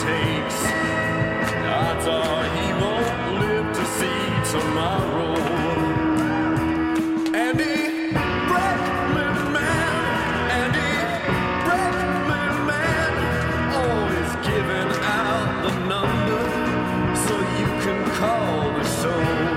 takes. Odds are he won't live to see tomorrow. Andy Bregman man, Andy Bregman man, always giving out the number so you can call the show.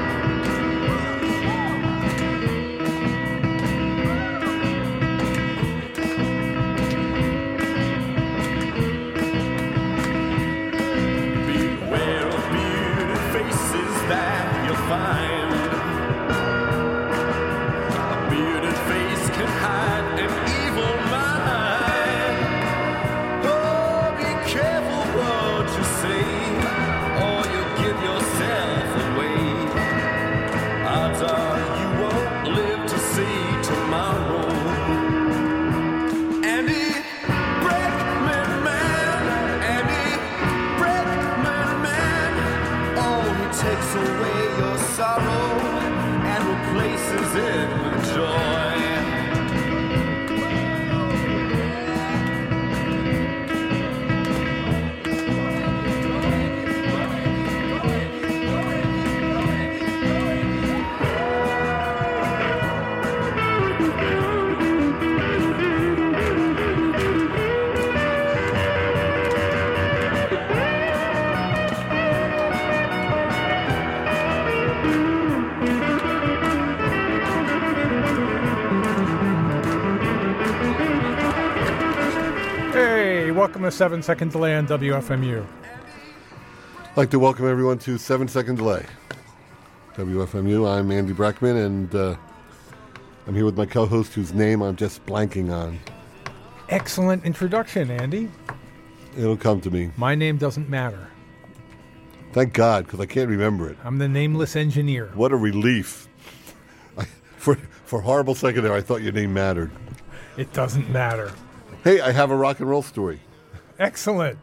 Welcome to 7 Second Delay on WFMU. I'd like to welcome everyone to 7 Second Delay. WFMU, I'm Andy Breckman, and I'm here with my co-host whose name I'm just blanking on. Excellent introduction, Andy. It'll come to me. My name doesn't matter. Thank God, because I can't remember it. I'm the nameless engineer. What a relief. For a horrible second there, I thought your name mattered. It doesn't matter. Hey, I have a rock and roll story. Excellent.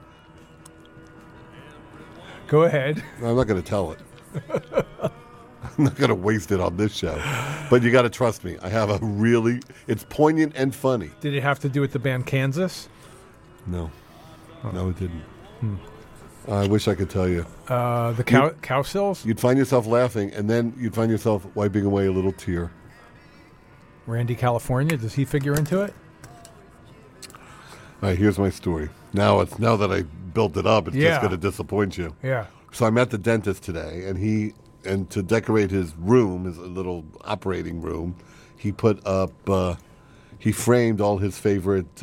Go ahead. I'm not going to tell it. I'm not going to waste it on this show. But you got to trust me. I have it's poignant and funny. Did it have to do with the band Kansas? No. Oh. No, it didn't. I wish I could tell you. The Cowsills? You'd find yourself laughing, and then you'd find yourself wiping away a little tear. Randy California, does he figure into it? All right, here's my story. Now that I built it up, it's just going to disappoint you. Yeah. So I'm at the dentist today, and to decorate his room, his little operating room, he put up, he framed all his favorite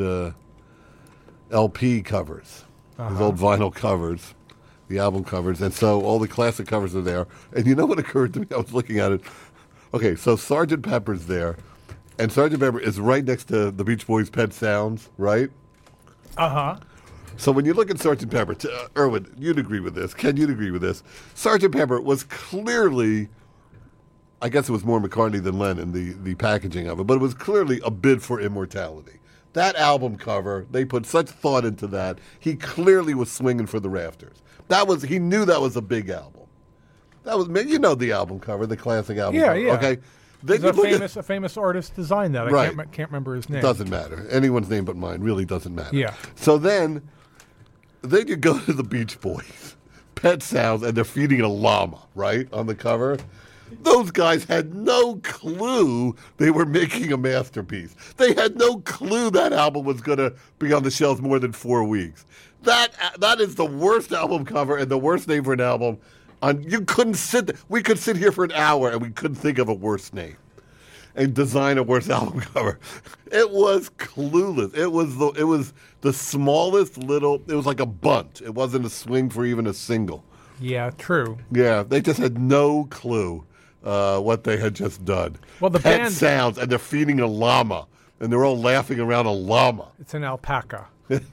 LP covers, his old vinyl covers, the album covers, and so all the classic covers are there. And you know what occurred to me? I was looking at it. Okay, so Sgt. Pepper's there, and Sgt. Pepper is right next to the Beach Boys' Pet Sounds, right? Uh-huh. So when you look at Sgt. Pepper, Erwin, you'd agree with this. Ken, you'd agree with this. Sgt. Pepper was clearly, I guess it was more McCartney than Lennon, the packaging of it, but it was clearly a bid for immortality. That album cover, they put such thought into that. He clearly was swinging for the rafters. He knew that was a big album. That was, you know, the album cover, the classic album cover. Yeah. Okay. A famous artist designed that. Right. I can't remember his name. Doesn't matter. Anyone's name but mine really doesn't matter. Yeah. So then you go to the Beach Boys, Pet Sounds, and they're feeding a llama, right, on the cover. Those guys had no clue they were making a masterpiece. They had no clue that album was going to be on the shelves more than 4 weeks. That is the worst album cover and the worst name for an album. You couldn't we could sit here for an hour and we couldn't think of a worse name and design a worse album cover. It was clueless. It was the smallest little, it was like a bunt. It wasn't a swing for even a single. Yeah, true. Yeah, they just had no clue what they had just done. Well, the Pet band Sounds, and they're feeding a llama, and they're all laughing around a llama. It's an alpaca.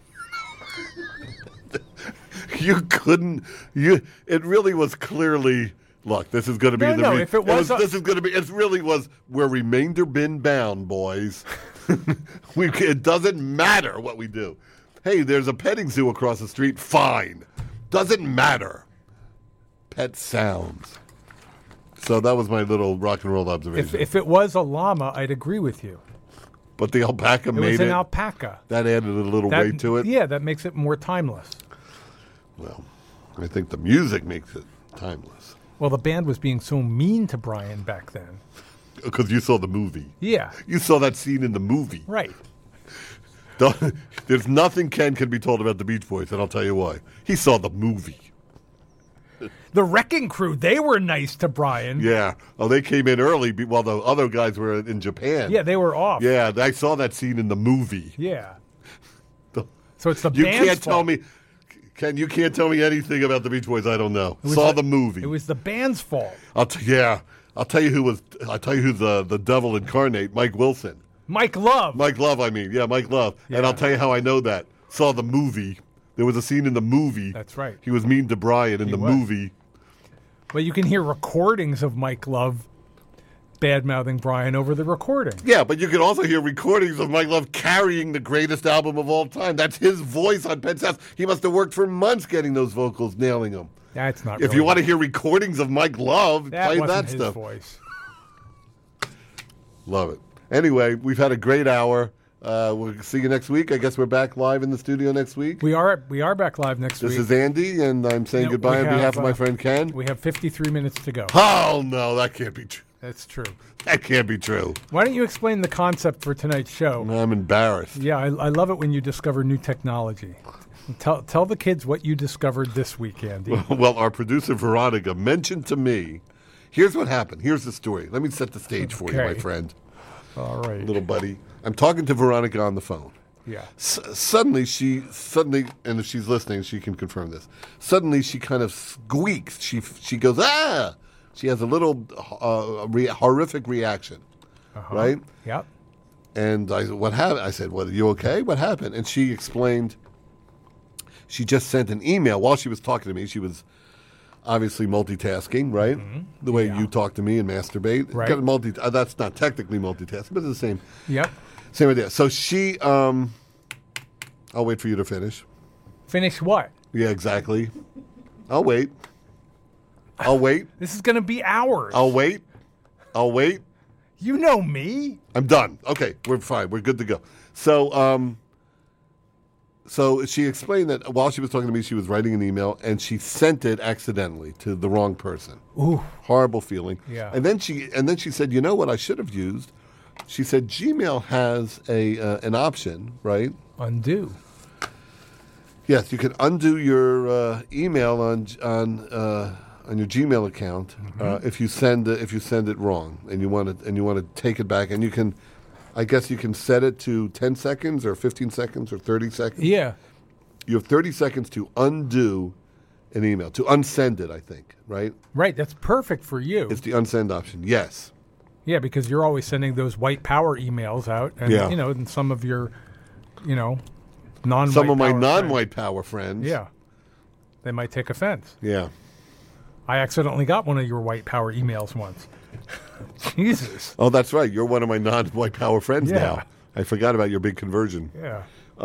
It really was clearly, look, this is going to be it really was, we're remainder bin bound, boys. It doesn't matter what we do. Hey, there's a petting zoo across the street, fine. Doesn't matter. Pet Sounds. So that was my little rock and roll observation. If it was a llama, I'd agree with you. But the alpaca made it. It was an alpaca. That added a little weight to it. Yeah, that makes it more timeless. Well, I think the music makes it timeless. Well, the band was being so mean to Brian back then. Because you saw the movie. Yeah. You saw that scene in the movie. Right. There's nothing Ken can be told about the Beach Boys, and I'll tell you why. He saw the movie. The Wrecking Crew, they were nice to Brian. Yeah. Oh, they came in early while the other guys were in Japan. Yeah, they were off. Yeah, I saw that scene in the movie. Yeah. The- So it's the You band's can't tell fault. me, Ken, you can't tell me anything about the Beach Boys I don't know. Saw the movie. It was the band's fault. I'll tell you who's the devil incarnate, Mike Wilson. Mike Love. Mike Love, I mean. Yeah, Mike Love. Yeah. And I'll tell you how I know that. Saw the movie. There was a scene in the movie. That's right. He was mean to Brian in He the was. movie. But you can hear recordings of Mike Love bad-mouthing Brian over the recording. Yeah, but you can also hear recordings of Mike Love carrying the greatest album of all time. That's his voice on Pet Sounds. He must have worked for months getting those vocals, nailing them. That's not If really you want to hear recordings of Mike Love, that play wasn't that his stuff. voice. Love it. Anyway, we've had a great hour. We'll see you next week. I guess we're back live in the studio next week. We are back live next This week. is Andy, and I'm saying No, goodbye we on behalf have, of my friend Ken. We have 53 minutes to go. Oh, no, that can't be true. That's true. That can't be true. Why don't you explain the concept for tonight's show? I'm embarrassed. Yeah, I love it when you discover new technology. Tell the kids what you discovered this week, Andy. Well, our producer, Veronica, mentioned to me, here's what happened. Here's the story. Let me set the stage for you, my Okay. friend, All right. little buddy. I'm talking to Veronica on the phone. Yeah. Suddenly, and if she's listening, she can confirm this. Suddenly, she kind of squeaks. She goes, ah! She has a little horrific reaction, right? Yep. And I said, what happened? I said, well, are you okay? What happened? And she explained she just sent an email while she was talking to me. She was obviously multitasking, right? The way you talk to me and masturbate. Right. Got that's not technically multitasking, but it's the same. Yep. Same idea. So she, I'll wait for you to finish. Finish what? Yeah, exactly. I'll wait. I'll wait. This is going to be hours. I'll wait. I'll wait. You know me. I'm done. Okay, we're fine. We're good to go. So, so she explained that while she was talking to me, she was writing an email and she sent it accidentally to the wrong person. Ooh. Horrible feeling. Yeah. And then she said, you know what I should have used? She said Gmail has an option, right? Undo. Yes, you can undo your email on your Gmail account if you send it wrong and you want to take it back, and you can, I guess you can set it to 10 seconds or 15 seconds or 30 seconds. Yeah. You have 30 seconds to undo an email, to unsend it, I think, right? Right. That's perfect for you. It's the unsend option. Yes. Yeah, because you're always sending those white power emails out, and Yeah. and some of your, non-white Some of my power non-white power friends. friends, yeah, they might take offense. Yeah. I accidentally got one of your white power emails once. Jesus. Oh, that's right. You're one of my non-white power friends Yeah. now. I forgot about your big conversion. Yeah.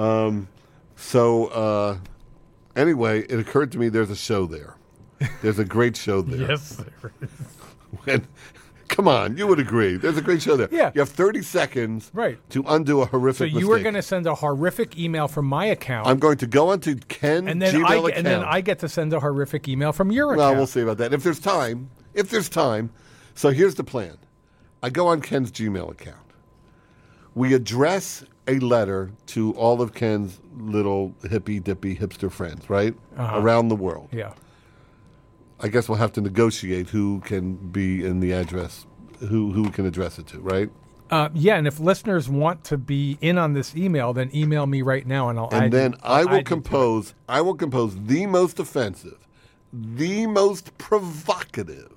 So anyway, it occurred to me there's a show there. There's a great show there. Yes. There is. And, come on, you would agree. There's a great show there. Yeah. You have 30 seconds Right. to undo a horrific So mistake. you were going to send a horrific email from my account, I'm going to go onto Ken's and then Gmail account. I get to send a horrific email from your Well, account. we'll see about that. If there's time. So here's the plan. I go on Ken's Gmail account. We address a letter to all of Ken's little hippy-dippy hipster friends, right? Around the world. Yeah. I guess we'll have to negotiate who can be in the address, who can address it to, right? Yeah, and if listeners want to be in on this email, then email me right now, and I'll add And then you- I I'll will add you to it. compose the most offensive, the most provocative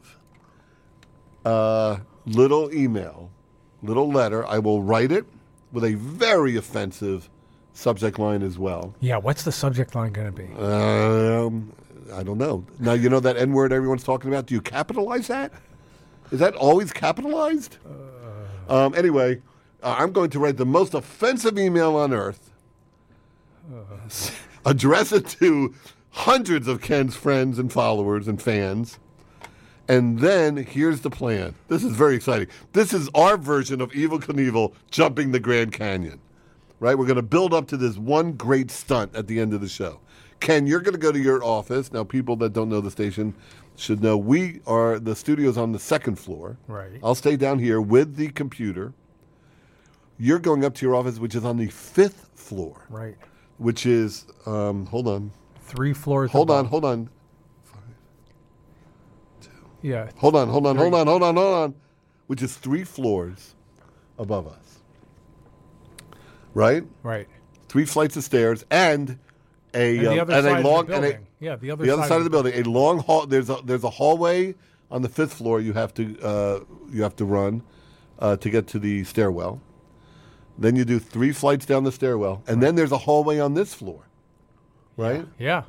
little email, little letter. I will write it with a very offensive subject line as well. Yeah, what's the subject line going to be? I don't know. Now, you know that N word everyone's talking about? Do you capitalize that? Is that always capitalized? Anyway, I'm going to write the most offensive email on earth, address it to hundreds of Ken's friends and followers and fans, and then here's the plan. This is very exciting. This is our version of Evel Knievel jumping the Grand Canyon. right? We're going to build up to this one great stunt at the end of the show. Ken, you're going to go to your office. Now, people that don't know the station should know the studio's on the second floor. Right. I'll stay down here with the computer. You're going up to your office, which is on the 5th floor. Right. Which is, hold on. 3 floors. Hold above. on. Yeah. Hold on. Which is 3 floors above us. Right? Right. 3 flights of stairs and And the other side of the building. the other side of the building. A long hall. There's a hallway on the 5th floor. You have to run to get to the stairwell. Then you do 3 flights down the stairwell, and then there's a hallway on this floor. Right? Yeah.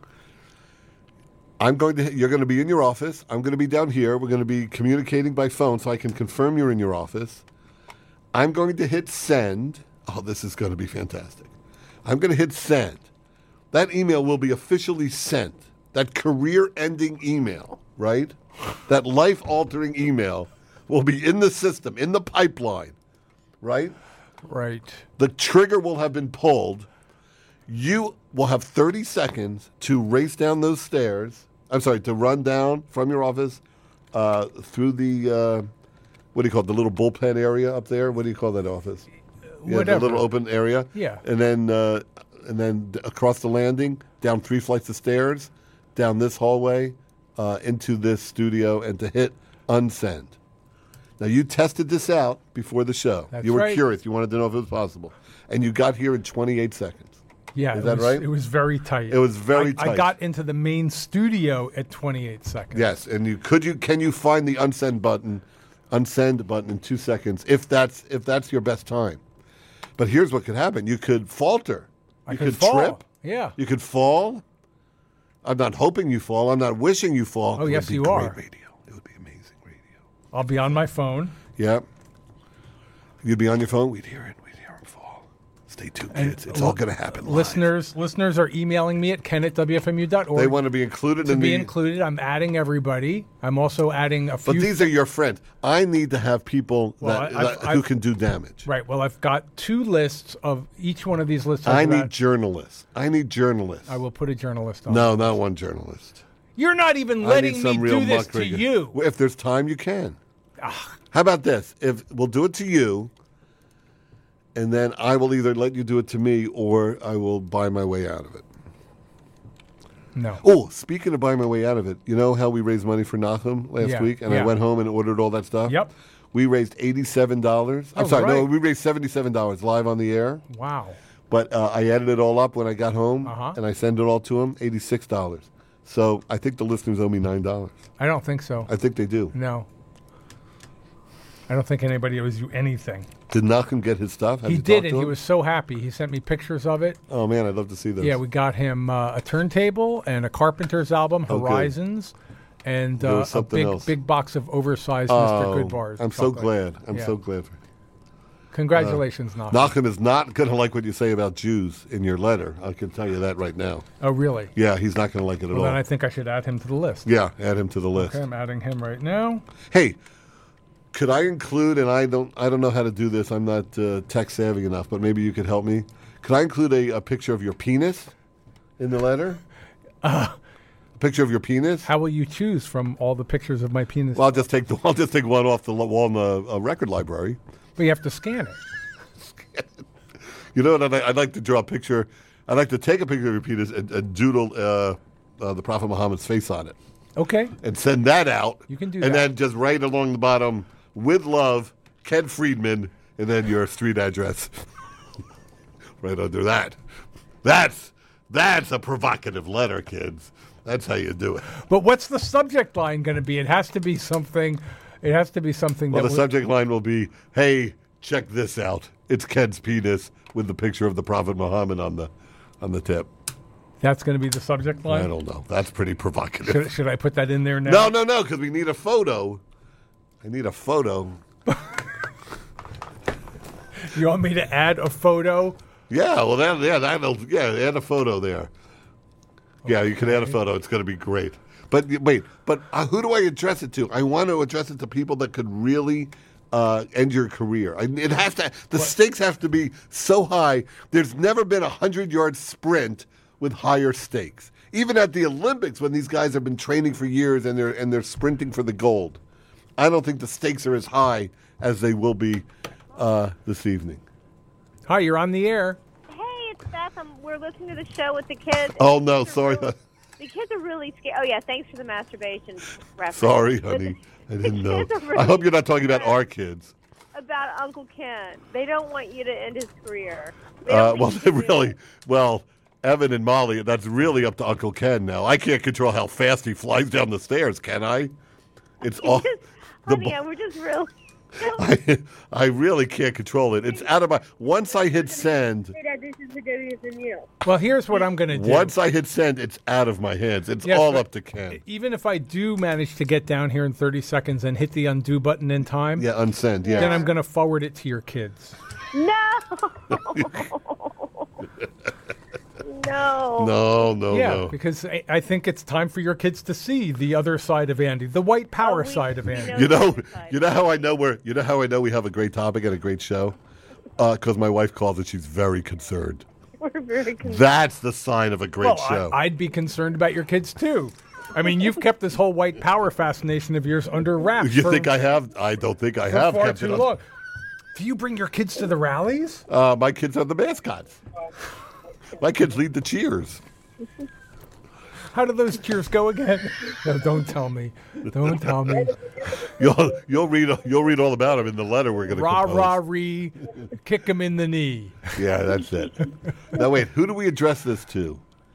You're going to be in your office. I'm going to be down here. We're going to be communicating by phone so I can confirm you're in your office. I'm going to hit send. Oh, this is going to be fantastic. I'm going to hit send. That email will be officially sent. That career-ending email, right? That life-altering email will be in the system, in the pipeline, right? Right. The trigger will have been pulled. You will have 30 seconds to race down those stairs. I'm sorry, to run down from your office through the, what do you call it, the little bullpen area up there? What do you call that office? Yeah, Whatever. the little open area. Yeah. And then across the landing, down 3 flights of stairs, down this hallway, into this studio, and to hit unsend. Now, you tested this out before the show. That's you were right. curious. You wanted to know if it was possible. And you got here in 28 seconds. Yeah. Is that right? It was very tight. It was very I tight. got into the main studio at 28 seconds. Yes, and can you find the unsend button in 2 seconds if that's your best time? But here's what could happen: you could falter, you could fall. trip, Yeah. you could fall. I'm not hoping you fall. I'm not wishing you fall. Oh, It yes, would be you great are. Radio. It would be amazing radio. I'll be on my phone. Yeah, you'd be on your phone. We'd hear it. We'd hear him fall. Stay tuned, kids. It's all going to happen. Live. Listeners are emailing me at ken@wfmu.org. They want to be included to in be the. included. I'm adding everybody. I'm also adding a few. But these are your friends. I need to have people Well, who can do damage. Right. Well, I've got 2 lists of each one of these lists. I need journalists. I will put a journalist on. No, not one journalist. You're not even I letting need me some real do this to muckraker. you. Well, if there's time, you can. How about this? If we'll do it to you, and then I will either let you do it to me, or I will buy my way out of it. No. Oh, speaking of buying my way out of it, you know how we raised money for Nahum last week, and I yeah. went home and ordered all that stuff. Yep. We raised $87. I'm Oh, sorry, no, right. we raised $77 live on the air. Wow. But I added it all up when I got home, and I sent it all to him, $86. So I think the listeners owe me $9. I don't think so. I think they do. No. I don't think anybody owes you anything. Did Nahum get his stuff? Have He you did, talked and to he him? was so happy. He sent me pictures of it. Oh, man, I'd love to see this. Yeah, we got him a turntable and a Carpenter's album, Okay. Horizons, and There was a something else. big box of oversized Oh, Mr. Good bars. I'm so chocolate. glad. I'm Yeah. so glad. Congratulations, Nahum. Nahum is not going to like what you say about Jews in your letter. I can tell you that right now. Oh, really? Yeah, he's not going to like it at Well, then all. I think I should add him to the list. Yeah, add him to the list. Okay, I'm adding him right now. Hey, could I include? And I don't know how to do this. I'm not tech savvy enough, but maybe you could help me. Could I include a picture of your penis in the letter? A picture of your penis? How will you choose from all the pictures of my penis? Well, I'll just take one off the wall in the record library. But you have to scan it. You know what? I'd like to draw a picture. I'd like to take a picture of your penis and doodle the Prophet Muhammad's face on it. Okay. And send that out. You can do and that. then just write along the bottom, with love, Ken Friedman, and then your street address. Right under that. That's a provocative letter, kids. That's how you do it. But what's the subject line going to be? It has to be something. It has to be something Well, that the subject line will be, hey, check this out. It's Ken's penis with the picture of the Prophet Muhammad on the tip. That's going to be the subject line. I don't know. That's pretty provocative. Should I put that in there now? No, because we need a photo. I need a photo. You want me to add a photo? Yeah, well, add a photo there. Yeah, you can add a photo. It's going to be great. But wait, who do I address it to? I want to address it to people that could really end your career. It has to. The stakes have to be so high. There's never been a 100-yard sprint with higher stakes. Even at the Olympics, when these guys have been training for years and they're sprinting for the gold, I don't think the stakes are as high as they will be this evening. Hi, you're on the air. Hey, it's Beth. We're listening to the show with the kids. Oh no, sorry. The kids are really scared. Oh yeah, thanks for the masturbation reference. Sorry, honey. I didn't know. I hope you're not talking about our kids. About Uncle Ken. They don't want you to end his career. Well, Evan and Molly, that's really up to Uncle Ken now. I can't control how fast he flies down the stairs, can I? It's all. Honey, we're just really. I really can't control it. It's out of my. Once I hit send. Well, here's what I'm going to do. Once I hit send, it's out of my hands. It's all up to Ken. Even if I do manage to get down here in 30 seconds and hit the undo button in time, yeah, unsend, yeah. Then I'm going to forward it to your kids. No. No. Yeah, because I think it's time for your kids to see the other side of Andy, the white power side of Andy. You know how I know we have a great topic and a great show? Because my wife calls it. She's very concerned. We're very concerned. That's the sign of a great show. I'd be concerned about your kids too. I mean, you've kept this whole white power fascination of yours under wraps. You think I have? I don't think I have far kept too it long. Do you bring your kids to the rallies? My kids are the mascots. My kids lead the cheers. How do those cheers go again? No, don't tell me. Don't tell me. You'll read all about them in the letter we're going to compose. Rah-rah-ree, kick him in the knee. Yeah, that's it. Now wait, who do we address this to?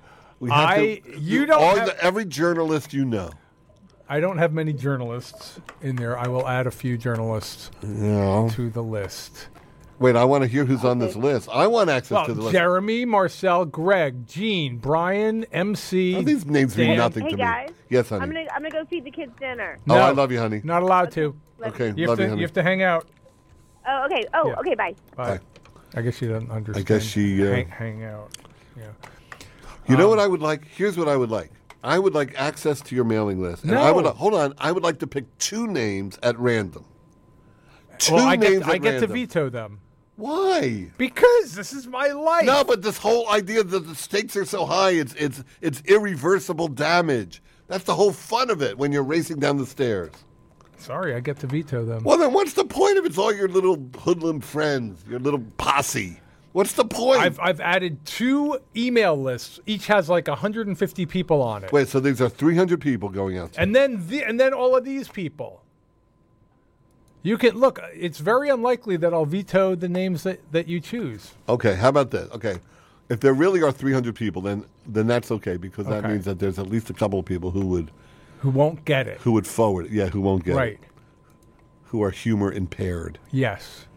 Every journalist you know. I don't have many journalists in there. I will add a few journalists to the list. Wait, I want to hear who's on this list. I want access to the list. Jeremy, Marcel, Greg, Gene, Brian, MC. These names mean nothing to me. Hey guys. Yes, honey. I'm gonna go feed the kids dinner. No, I love you, honey. Not allowed to. Okay, love you, honey. You have to hang out. Oh, okay. Okay, bye. Bye. I guess she doesn't understand. I guess she hang out. Yeah. You know what I would like? Here's what I would like. I would like access to your mailing list. And hold on. I would like to pick 2 names at random. I get to veto them. Why? Because this is my life. No, but this whole idea that the stakes are so high, it's irreversible damage. That's the whole fun of it when you're racing down the stairs. Sorry, I get to veto them. Well, then what's the point of it? It's all your little hoodlum friends, your little posse. What's the point? I've added 2 email lists. Each has like 150 people on it. Wait, so these are 300 people going out. And then all of these people. You can look. It's very unlikely that I'll veto the names that you choose. Okay, how about this? Okay, if there really are 300 people, then that's okay because that means that there's at least a couple of people who won't get it, who would forward it. Yeah, who won't get it. Right. Who are humor impaired. Yes.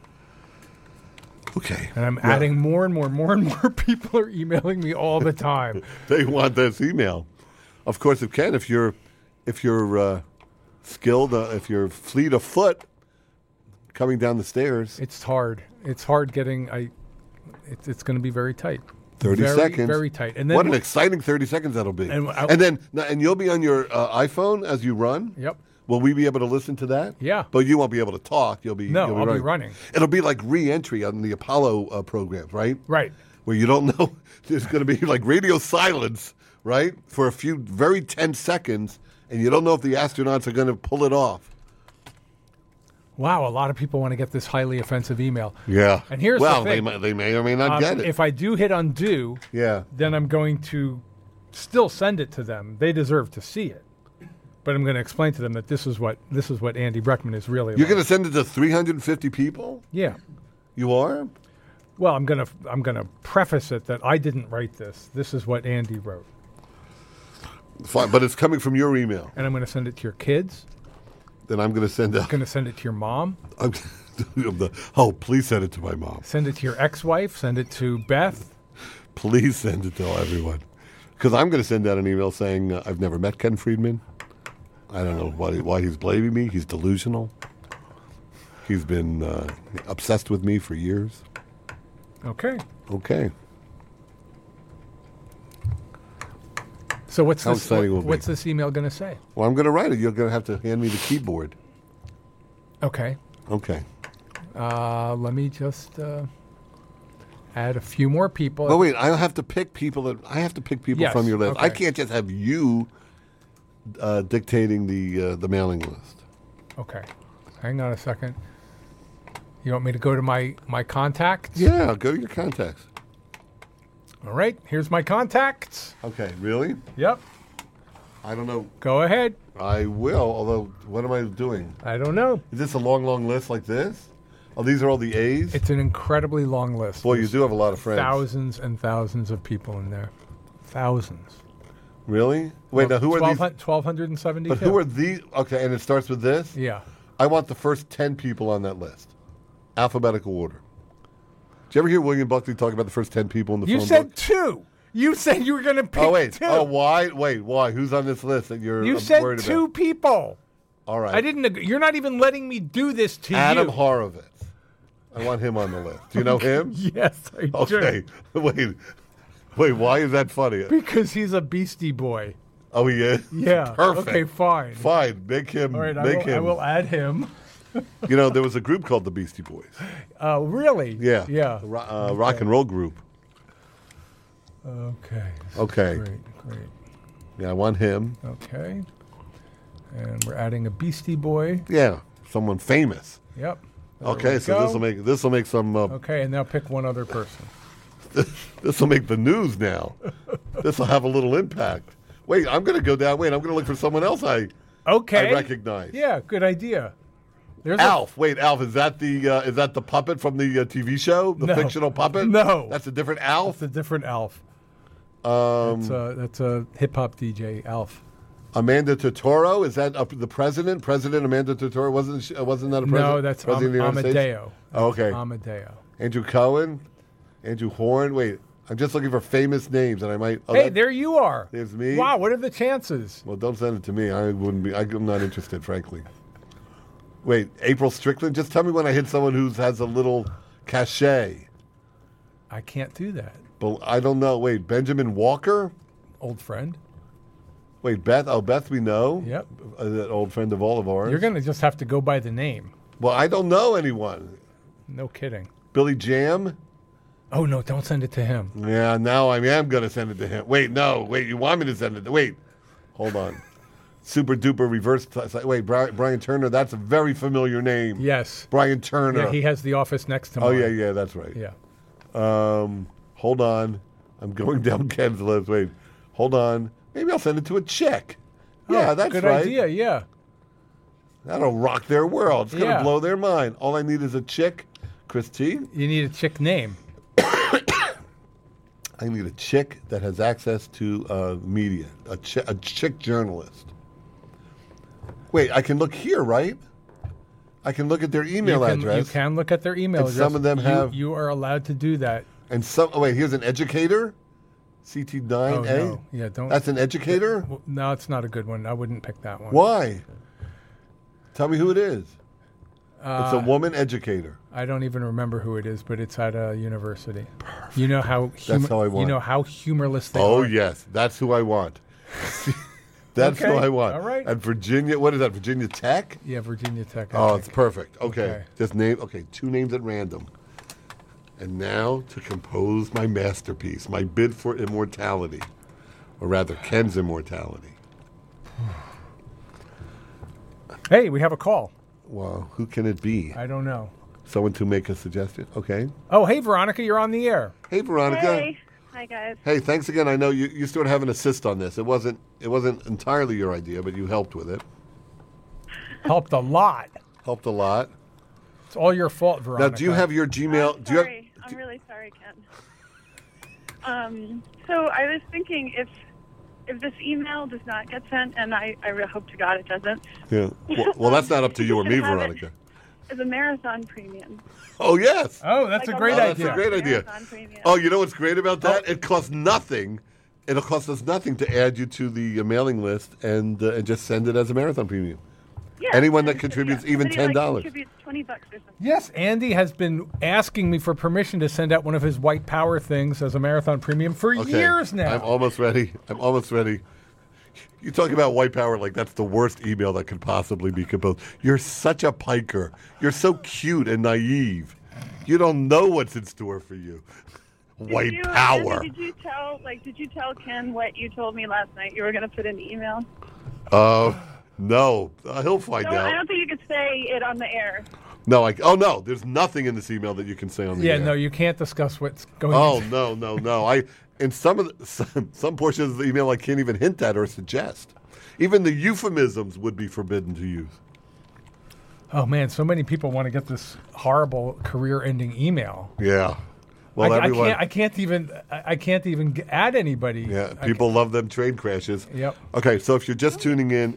Okay. And I'm adding more and more people are emailing me all the time. They want this email. Of course, if you're skilled, if you're fleet of foot coming down the stairs. It's hard. It's hard getting. It's going to be very tight. 30 seconds. Very tight. And then what an exciting 30 seconds that'll be. And you'll be on your iPhone as you run. Yep. Will we be able to listen to that? Yeah. But you won't be able to talk. I'll be running. It'll be like re-entry on the Apollo programs, right? Right. Where you don't know. There's going to be like radio silence, right? For a few very tense seconds, and you don't know if the astronauts are going to pull it off. Wow, a lot of people want to get this highly offensive email. Yeah. And here's the thing. They may or may not get it. If I do hit undo, then I'm going to still send it to them. They deserve to see it. But I'm going to explain to them that this is what Andy Breckman is really. You're going to send it to 350 people? Yeah. You are? Well, I'm going to preface it that I didn't write this. This is what Andy wrote. Fine, but it's coming from your email. And I'm going to send it to your kids. Then I'm going to send it. I'm going to send it to your mom. Please send it to my mom. Send it to your ex-wife. Send it to Beth. Please send it to everyone. Because I'm going to send out an email saying I've never met Ken Friedman. I don't know why he's blaming me. He's delusional. He's been obsessed with me for years. Okay. So what's this email going to say? Well, I'm going to write it. You're going to have to hand me the keyboard. Okay. Okay. Let me just add a few more people. But wait, I have to pick people Yes, from your list. okay. I can't just have you dictating the mailing list. Okay. Hang on a second. You want me to go to my contacts? Yeah, go to your contacts. All right. Here's my contacts. Okay, really? Yep. I don't know. Go ahead. I will, although what am I doing? I don't know. Is this a long list like this? Oh, these are all the A's? It's an incredibly long list. Boy, you do have a lot of friends. Thousands and thousands of people in there. Thousands. Really? Wait, now who are these? 1,272. But who are these? Okay, and it starts with this? Yeah. I want the first 10 people on that list. Alphabetical order. Did you ever hear William Buckley talk about the first 10 people in the phone book? You said 2. You said you were going to pick 2. Oh, why? Wait, why? Who's on this list that you're You said worried 2 about? people. All right. I didn't. You're not even letting me do this to Adam you. Horovitz. I want him on the list. Do you know him? Yes, I do. Okay. Wait, why is that funny? Because he's a Beastie Boy. Oh, he is? Yeah. Perfect. Okay, fine. Fine. Make him. All right, him. I will add him. You know, there was a group called the Beastie Boys. Really? Yeah. Yeah. Rock and roll group. Okay. Okay. Great. Yeah, I want him. Okay. And we're adding a Beastie Boy. Yeah, someone famous. Yep. Okay, so this will make some. Okay, and now pick one other person. This will make the news now. This will have a little impact. Wait, I'm going to go down. Wait, I'm going to look for someone else I recognize. Yeah, good idea. There's Alf. Wait, Alf. Is that the puppet from the TV show? The fictional puppet? No, that's a different Alf. That's a different Alf. That's a hip hop DJ, Alf. Amanda Totoro, is that the president? President Amanda Totoro wasn't that a president? No, that's President of the United States? Amadeo. Oh, okay. Amadeo. Andrew Cohen, Andrew Horn. Wait, I'm just looking for famous names, and I might. Hey, there you are. There's me. Wow, what are the chances? Well, don't send it to me. I'm not interested, frankly. Wait, April Strickland. Just tell me when I hit someone who has a little cachet. I can't do that. But I don't know. Wait, Benjamin Walker. Old friend. Wait, Beth. Oh, Beth, we know. Yep. That old friend of all of ours. You're going to just have to go by the name. Well, I don't know anyone. No kidding. Billy Jam. Oh, no, don't send it to him. Yeah, now I am going to send it to him. Wait, no. Wait, you want me to send it to... Wait, hold on. Super duper reverse... Wait, Brian Turner, that's a very familiar name. Yes. Brian Turner. Yeah, he has the office next to mine. Oh, yeah, that's right. Yeah. Hold on. I'm going down Ken's list. Wait, hold on. Maybe I'll send it to a chick. Yeah, that's good right. Good idea, yeah. That'll rock their world. It's going to Yeah. blow their mind. All I need is a chick. Christy? You need a chick name. I need a chick that has access to media, a chick journalist. Wait, I can look here, right? I can look at their email address. You can look at their email address. Some of them have... You are allowed to do that. And some... Oh, wait, here's an educator? CT9A? Oh, no. Yeah, don't... That's an educator? No, it's not a good one. I wouldn't pick that one. Why? Tell me who it is. It's a woman educator. I don't even remember who it is, but it's at a university. Perfect. You know how... That's how I want. You know how humorless they are. Oh, yes. That's who I want. That's who I want. All right. And Virginia... What is that? Virginia Tech? Yeah, Virginia Tech. Oh, it's perfect. Okay. Just name... Okay, 2 names at random. And now to compose my masterpiece, my bid for immortality. Or rather, Ken's immortality. Hey, we have a call. Well, who can it be? I don't know. Someone to make a suggestion? Okay. Oh, hey, Veronica, you're on the air. Hey, Veronica. Hey. Hi, guys. Hey, thanks again. I know you sort of have an assist on this. It wasn't entirely your idea, but you helped with it. Helped a lot. Helped a lot. It's all your fault, Veronica. Now, do you have your Gmail? I'm really sorry, Ken. So I was thinking if this email does not get sent, and I really hope to God it doesn't. Yeah. Well, that's not up to you or me, Veronica. It's a marathon premium. Oh, yes. Oh, that's Like a great idea. That's a great idea. Oh, you know what's great about that? It costs nothing. It'll cost us nothing to add you to the mailing list and just send it as a marathon premium. Yeah, Anyone that contributes even $10. Contributes $20 or something. Yes, Andy has been asking me for permission to send out one of his white power things as a marathon premium for years now. I'm almost ready. You talk about white power like that's the worst email that could possibly be composed. You're such a piker. You're so cute and naive. You don't know what's in store for you. White power. Andy, did you tell Ken what you told me last night? You were going to put in the email. No. He'll find out. I don't think you could say it on the air. No, no. There's nothing in this email that you can say on the air. Yeah, no, you can't discuss what's going on. Oh, no. In some portions of the email, I can't even hint at or suggest. Even the euphemisms would be forbidden to use. Oh man, so many people want to get this horrible career-ending email. Yeah. Well, I can't even add anybody. Yeah, people love them train crashes. Yep. Okay, so if you're just tuning in,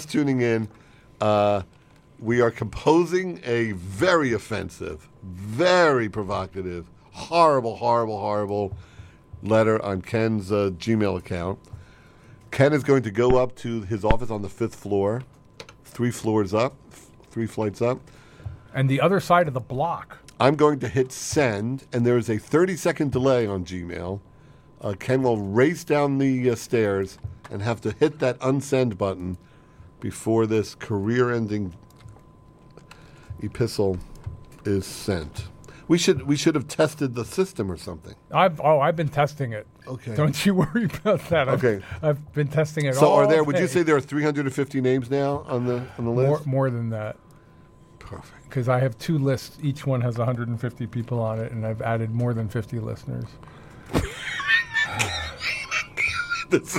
we are composing a very offensive, very provocative, horrible letter on Ken's Gmail account. Ken is going to go up to his office on the 5th floor, 3 flights up. And the other side of the block. I'm going to hit send, and there is a 30-second delay on Gmail. Ken will race down the stairs and have to hit that unsend button before this career-ending epistle is sent. We should have tested the system or something. I've been testing it. Okay. Don't you worry about that. Okay. I've been testing it. So all day. would you say there are 350 names now on the list? More than that. Perfect. Because I have 2 lists. Each one has 150 people on it, and I've added more than 50 listeners. This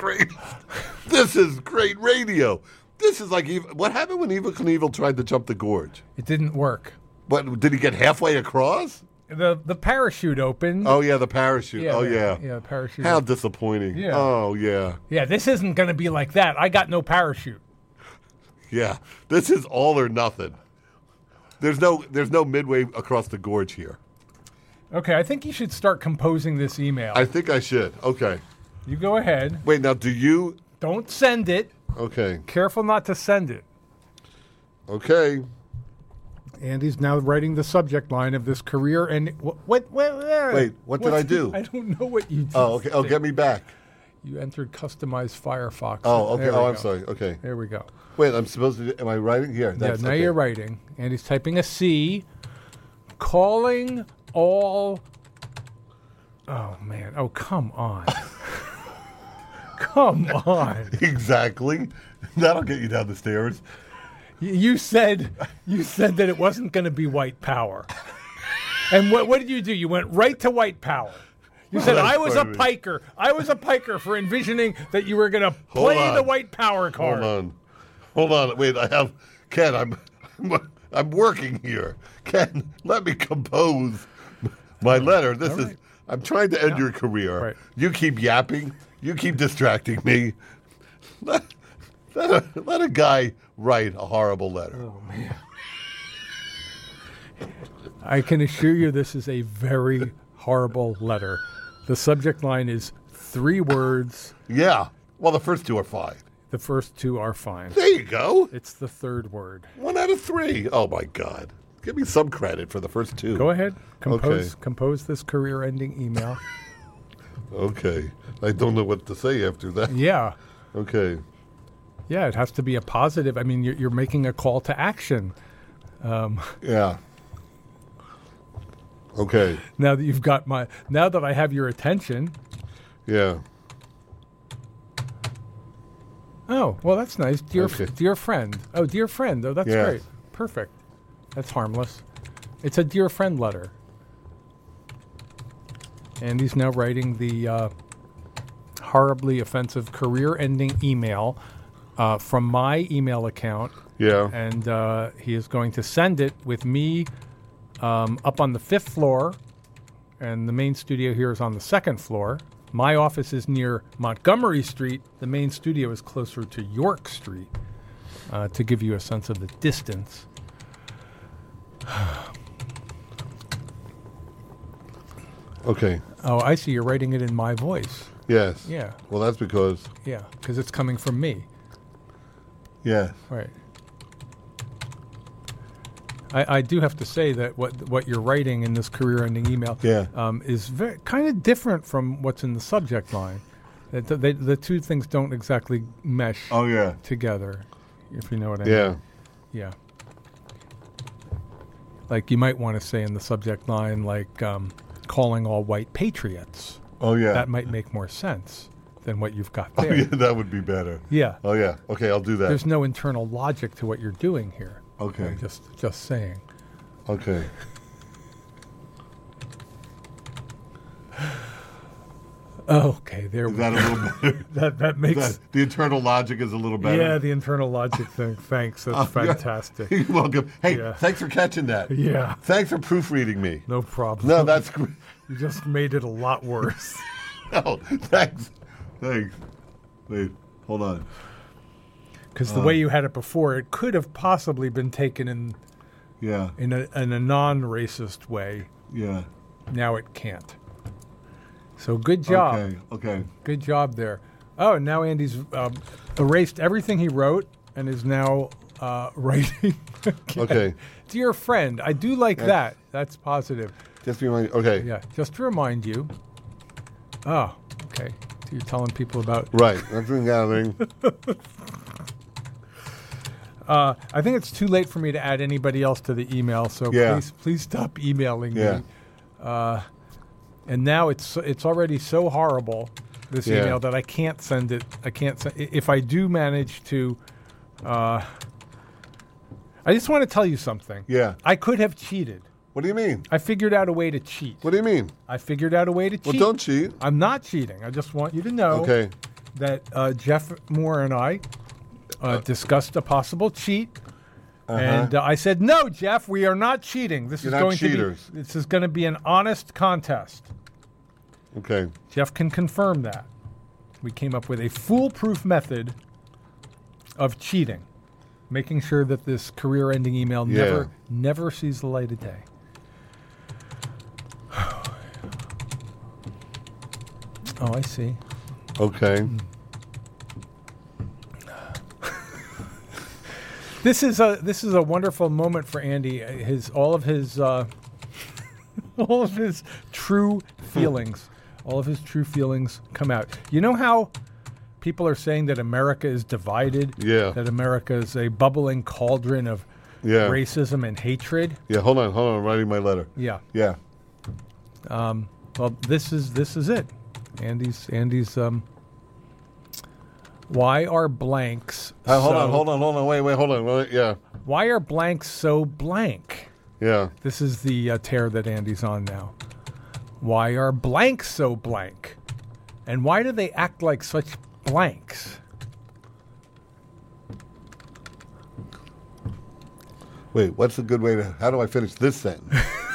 is great radio. This is like what happened when Evel Knievel tried to jump the gorge? It didn't work. But did he get halfway across? The parachute opened. Oh yeah, the parachute. Yeah, yeah, the parachute. How disappointing. Yeah. Oh yeah. Yeah, this isn't going to be like that. I got no parachute. Yeah, this is all or nothing. There's no midway across the gorge here. Okay, I think you should start composing this email. I think I should. Okay. You go ahead. Wait, now do you? Don't send it. Okay. Careful not to send it. Okay. Andy's now writing the subject line of this career and what did I do? I don't know what you did. Oh, okay. Oh, get me back. You entered customized Firefox. Oh, okay. Oh, I'm sorry. Okay. There we go. Wait, I'm supposed to. Am I writing here? Yeah, now you're writing. Andy's typing a C. Calling all. Oh man! Oh come on! Come on! Exactly. That'll get you down the stairs. You said that it wasn't going to be white power. And what did you do? You went right to white power. You said I was a piker. I was a piker for envisioning that you were going to play the white power card. Hold on. Wait, I have Ken. I'm working here. Ken, let me compose my letter. I'm trying to end your career. Right. You keep yapping. You keep distracting me. Let a guy write a horrible letter. Oh, man. I can assure you this is a very horrible letter. The subject line is 3 words. Yeah. Well, the first 2 are fine. The first 2 are fine. There you go. It's the 3rd word. 1 out of 3. Oh, my God. Give me some credit for the first 2. Go ahead. Compose this career-ending email. Okay. I don't know what to say after that. Yeah. Okay. Yeah, it has to be a positive. I mean, you're making a call to action. Yeah. Okay. Now that I have your attention. Yeah. Oh, well, that's nice. Dear friend. Oh, dear friend. Oh, that's great. Perfect. That's harmless. It's a dear friend letter. And he's now writing the horribly offensive career-ending email from my email account. Yeah. And he is going to send it with me up on the 5th floor, and the main studio here is on the 2nd floor. My office is near Montgomery Street. The main studio is closer to York Street, to give you a sense of the distance. Okay. Oh, I see. You're writing it in my voice. Yes. Yeah. Well, that's because. Yeah, because it's coming from me. Yeah. Right. I do have to say that what you're writing in this career-ending email is kind of different from what's in the subject line. The two things don't exactly mesh Oh yeah. together, if you know what I mean. Yeah. Yeah. Like you might want to say in the subject line, like calling all white patriots. Oh yeah. That might make more sense than what you've got Oh there. yeah, that would be better. Yeah. Oh yeah. Okay, I'll do that. There's no internal logic to what you're doing here. Okay. I'm just saying. Okay. Okay, there Is we that a go. little better? That makes The internal logic is a little better. yeah, the internal logic thing. Thanks, that's yeah. fantastic. You're welcome. Hey, Yeah. thanks for catching that. Yeah, Thanks for proofreading me. no problem. No, that's great. You just made it a lot worse. No, thanks. Thanks. Wait, hold on. Because the way you had it before, it could have possibly been taken in Yeah, a non-racist way. yeah. Now it can't. So good job. Okay. Good job there. Oh, and now Andy's erased everything he wrote and is now writing again. Okay. Dear friend, I do like that. That's positive. Just remind. Okay. Yeah, just to remind you. Oh, okay. So you're telling people about. Right. That's been gathering. I think it's too late for me to add anybody else to the email, so Yeah. please stop emailing Yeah. me. And now it's already so horrible, this Yeah. email, that I can't send it. I can't send. If I do manage to, I just want to tell you something. Yeah. I could have cheated. What do you mean? I figured out a way to cheat. What do you mean? I figured out a way to Well, cheat. don't cheat. I'm not cheating. I just want you to know Okay. that Jeff Moore and I discussed a possible cheat. And I said, "No, Jeff, we are not cheating. This You're is not going cheaters. to be this is going to be an honest contest." Okay. Jeff can confirm that. We came up with a foolproof method of cheating, making sure that this career-ending email Yeah. never sees the light of day. Oh, I see. Okay. This is a wonderful moment for Andy. All of his true feelings, come out. You know how people are saying that America is divided? Yeah. That America is a bubbling cauldron of Yeah. racism and hatred. Yeah. Hold on. I'm writing my letter. Yeah. Yeah. Well, this is it. Andy's. Why are blanks? Hold on. Wait. Hold on. Wait, yeah. Why are blanks so blank? Yeah. This is the tear that Andy's on now. Why are blanks so blank? And why do they act like such blanks? Wait. What's a good way to? How do I finish this sentence?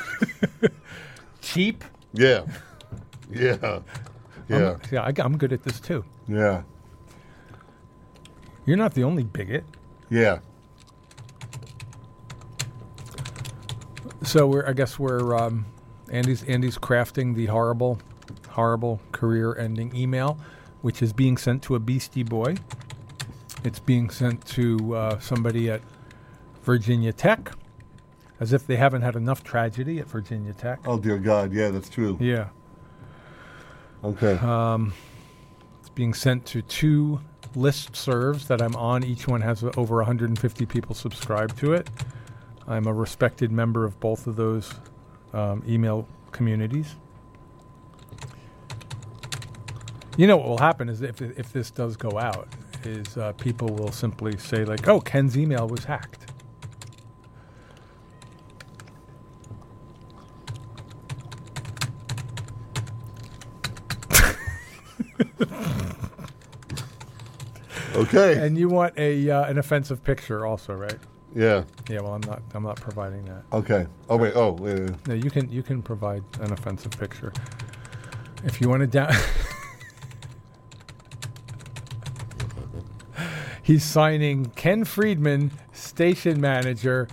Cheap? Yeah. Yeah. Yeah. I'm good at this too. Yeah. You're not the only bigot. Yeah. So Andy's crafting the horrible career-ending email, which is being sent to a Beastie Boy. It's being sent to somebody at Virginia Tech, as if they haven't had enough tragedy at Virginia Tech. Oh dear God. Yeah, that's true. Yeah. Okay. It's being sent to 2 listservs that I'm on. Each one has over 150 people subscribed to it. I'm a respected member of both of those email communities. You know what will happen is if this does go out, is people will simply say like, "Oh, Ken's email was hacked." Okay. And you want an offensive picture also, right? Yeah. Yeah. Well, I'm not providing that. Okay. Oh wait. Oh wait. No, you can provide an offensive picture if you want to down. He's signing Ken Friedman, station manager.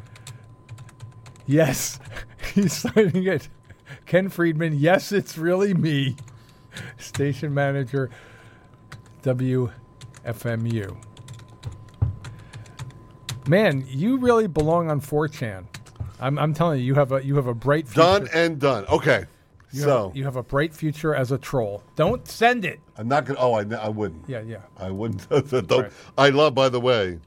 Yes, he's signing it. Ken Friedman. Yes, it's really me, station manager, WFMU. Man, you really belong on 4chan. I'm telling you, you have a bright future. Done and done. Okay. You have a bright future as a troll. Don't send it. I'm not going to. Oh, I wouldn't. Yeah. I wouldn't. Don't. Right. I love, by the way,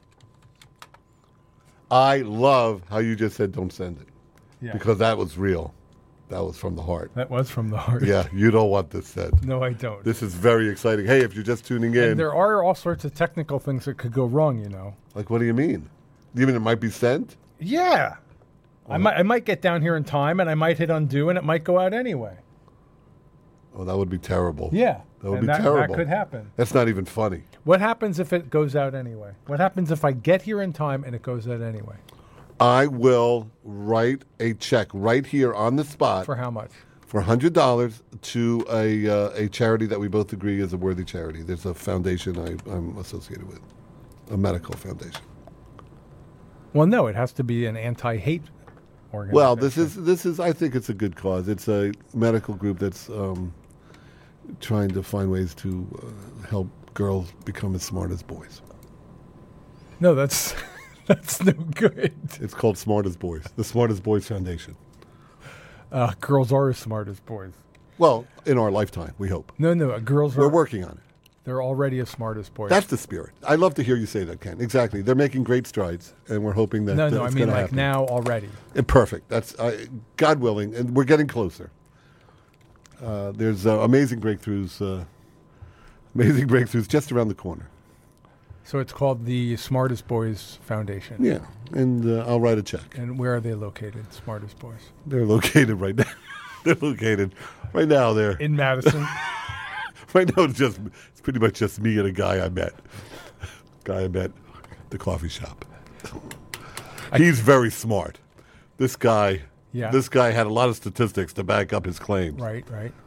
I love how you just said don't send it. Yeah. Because that was real. That was from the heart. That was from the heart. Yeah, you don't want this said. No, I don't. This is very exciting. Hey, if you're just tuning in. And there are all sorts of technical things that could go wrong, you know. Like, what do you mean? You mean it might be sent? Yeah. I might get down here in time, and I might hit undo, and it might go out anyway. Oh, that would be terrible. Yeah. That would and be terrible. That could happen. That's not even funny. What happens if it goes out anyway? What happens if I get here in time and it goes out anyway? I will write a check right here on the spot For how much? for $100 to a charity that we both agree is a worthy charity. There's a foundation I'm associated with, a medical foundation. Well, no, it has to be an anti-hate organization. Well, this is. I think it's a good cause. It's a medical group that's trying to find ways to help girls become as smart as boys. No, that's that's no good. It's called Smart as Boys, the Smart as Boys Foundation. Girls are as smart as boys. Well, in our lifetime, we hope. No, girls We're are. working on it. They're already as smart as boys. That's the spirit. I love to hear you say that, Ken. Exactly. They're making great strides, and we're hoping that no. it's I mean, going to like happen. now already. Perfect. That's God willing, and we're getting closer. There's amazing breakthroughs just around the corner. So it's called the Smartest Boys Foundation. Yeah, and I'll write a check. And where are they located? Smartest Boys They're located right now. They're located right now. They're in Madison. right now. It's pretty much just me and a guy I met. At the coffee shop. He's very smart. This guy. Yeah. This guy had a lot of statistics to back up his claims. Right.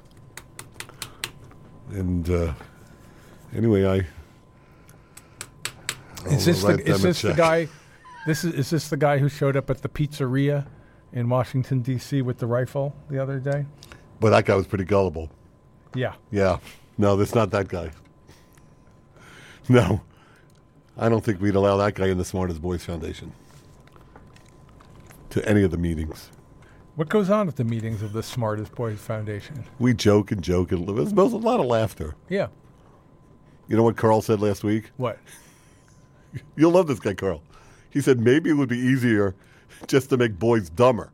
And anyway, Is this write them a the check. guy? Is this the guy who showed up at the pizzeria in Washington D.C. with the rifle the other day? But that guy was pretty gullible. Yeah. Yeah. No, that's not that guy. No. I don't think we'd allow that guy in the Smartest Boys Foundation to any of the meetings. What goes on at the meetings of the Smartest Boys Foundation? We joke and there's a lot of laughter. Yeah. You know what Carl said last week? What? You'll love this guy, Carl. He said maybe it would be easier just to make boys dumber.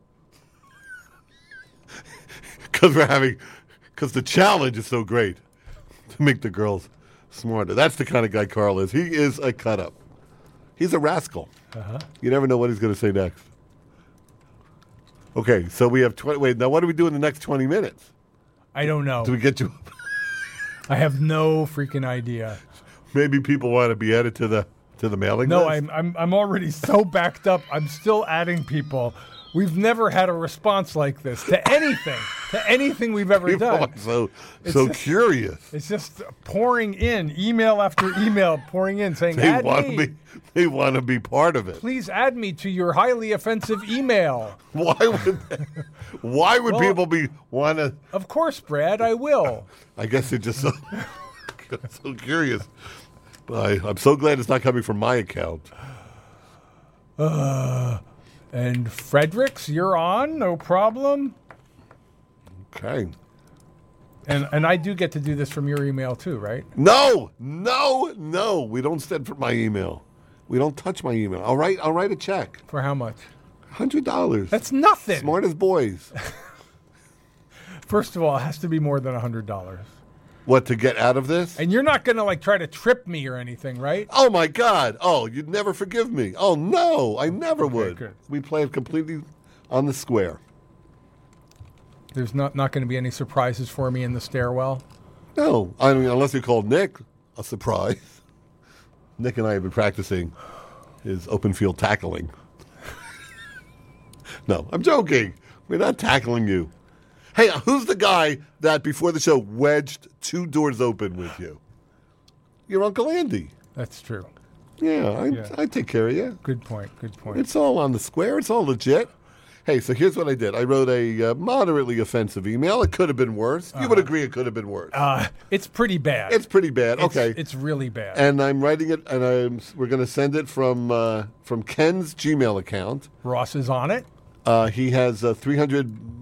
Because the challenge is so great to make the girls smarter. That's the kind of guy Carl is. He is a cut-up. He's a rascal. Uh-huh. You never know what he's going to say next. Okay, so we have 20. Wait, now what do we do in the next 20 minutes? I don't know. Do we get you? I have no freaking idea. Maybe people want to be added to the mailing No, list? I'm already so backed up. I'm still adding people. We've never had a response like this to anything we've ever People done. are so curious. It's just pouring in, email after email, pouring in, saying, "Add me. They want to be part of it. Please add me to your highly offensive email." Why would Well- people want to? Of course, Brad, I will. I guess they're just so curious. But I'm so glad it's not coming from my account. And Fredericks, you're on, no problem. Okay. And I do get to do this from your email too, right? No. We don't send from my email. We don't touch my email. I'll write a check. For how much? $100. That's nothing. Smart as boys. First of all, it has to be more than $100. What, to get out of this? And you're not going to try to trip me or anything, right? Oh, my God. Oh, you'd never forgive me. Oh, no, I never would. good. We play it completely on the square. There's not going to be any surprises for me in the stairwell. No, I mean, unless you call Nick a surprise. Nick and I have been practicing his open field tackling. No, I'm joking. We're not tackling you. Hey, who's the guy that before the show wedged 2 doors open with you? Your Uncle Andy. That's true. Yeah, I take care of you. Good point. It's all on the square. It's all legit. Hey, so here's what I did. I wrote a moderately offensive email. It could have been worse. You would agree it could have been worse. It's pretty bad. It's pretty bad. Okay. It's really bad. And I'm writing it, and we're going to send it from Ken's Gmail account. Ross is on it. He has 300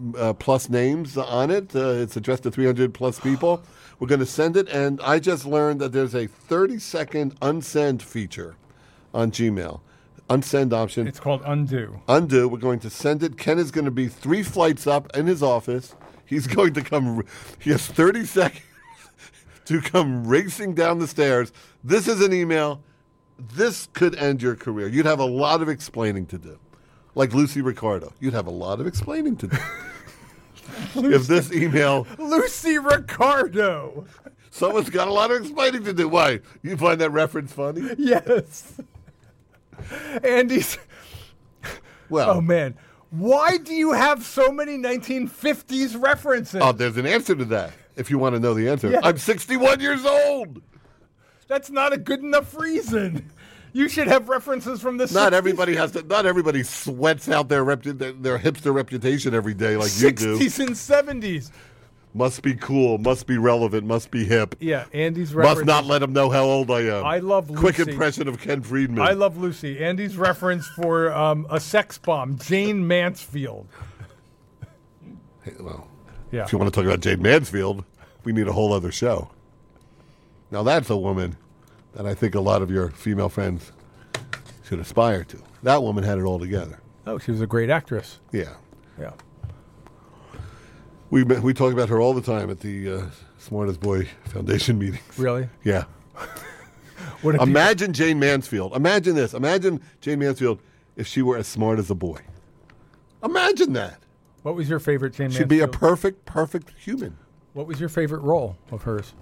plus names on it. It's addressed to 300 plus people. We're going to send it, and I just learned that there's a 30-second unsend feature on Gmail. Unsend option. It's called undo. Undo. We're going to send it. Ken is going to be 3 flights up in his office. He's going to come. He has 30 seconds to come racing down the stairs. This is an email. This could end your career. You'd have a lot of explaining to do. Like Lucy Ricardo. You'd have a lot of explaining to do. If this email... Lucy Ricardo. Someone's got a lot of explaining to do. Why? You find that reference funny? Yes. Andy's... Well... Oh, man. Why do you have so many 1950s references? Oh, there's an answer to that, if you want to know the answer. Yeah. I'm 61 years old. That's not a good enough reason. You should have references from the 60s. Not everybody sweats out their hipster reputation every day like you do. 60s and 70s. Must be cool, must be relevant, must be hip. Yeah, Andy's reference. Must not let them know how old I am. I love Lucy. Quick impression of Ken Friedman. I love Lucy. Andy's reference for a sex bomb, Jane Mansfield. Hey, well, Yeah. if you want to talk about Jane Mansfield, we need a whole other show. Now that's a woman that I think a lot of your female friends should aspire to. That woman had it all together. Oh, she was a great actress. Yeah. Yeah. We talk about her all the time at the Smartest Boy Foundation meetings. Really? Yeah. What if Imagine Jane Mansfield. Imagine this. Imagine Jane Mansfield if she were as smart as a boy. Imagine that. What was your favorite Jane She'd Mansfield? be a perfect human. What was your favorite role of hers?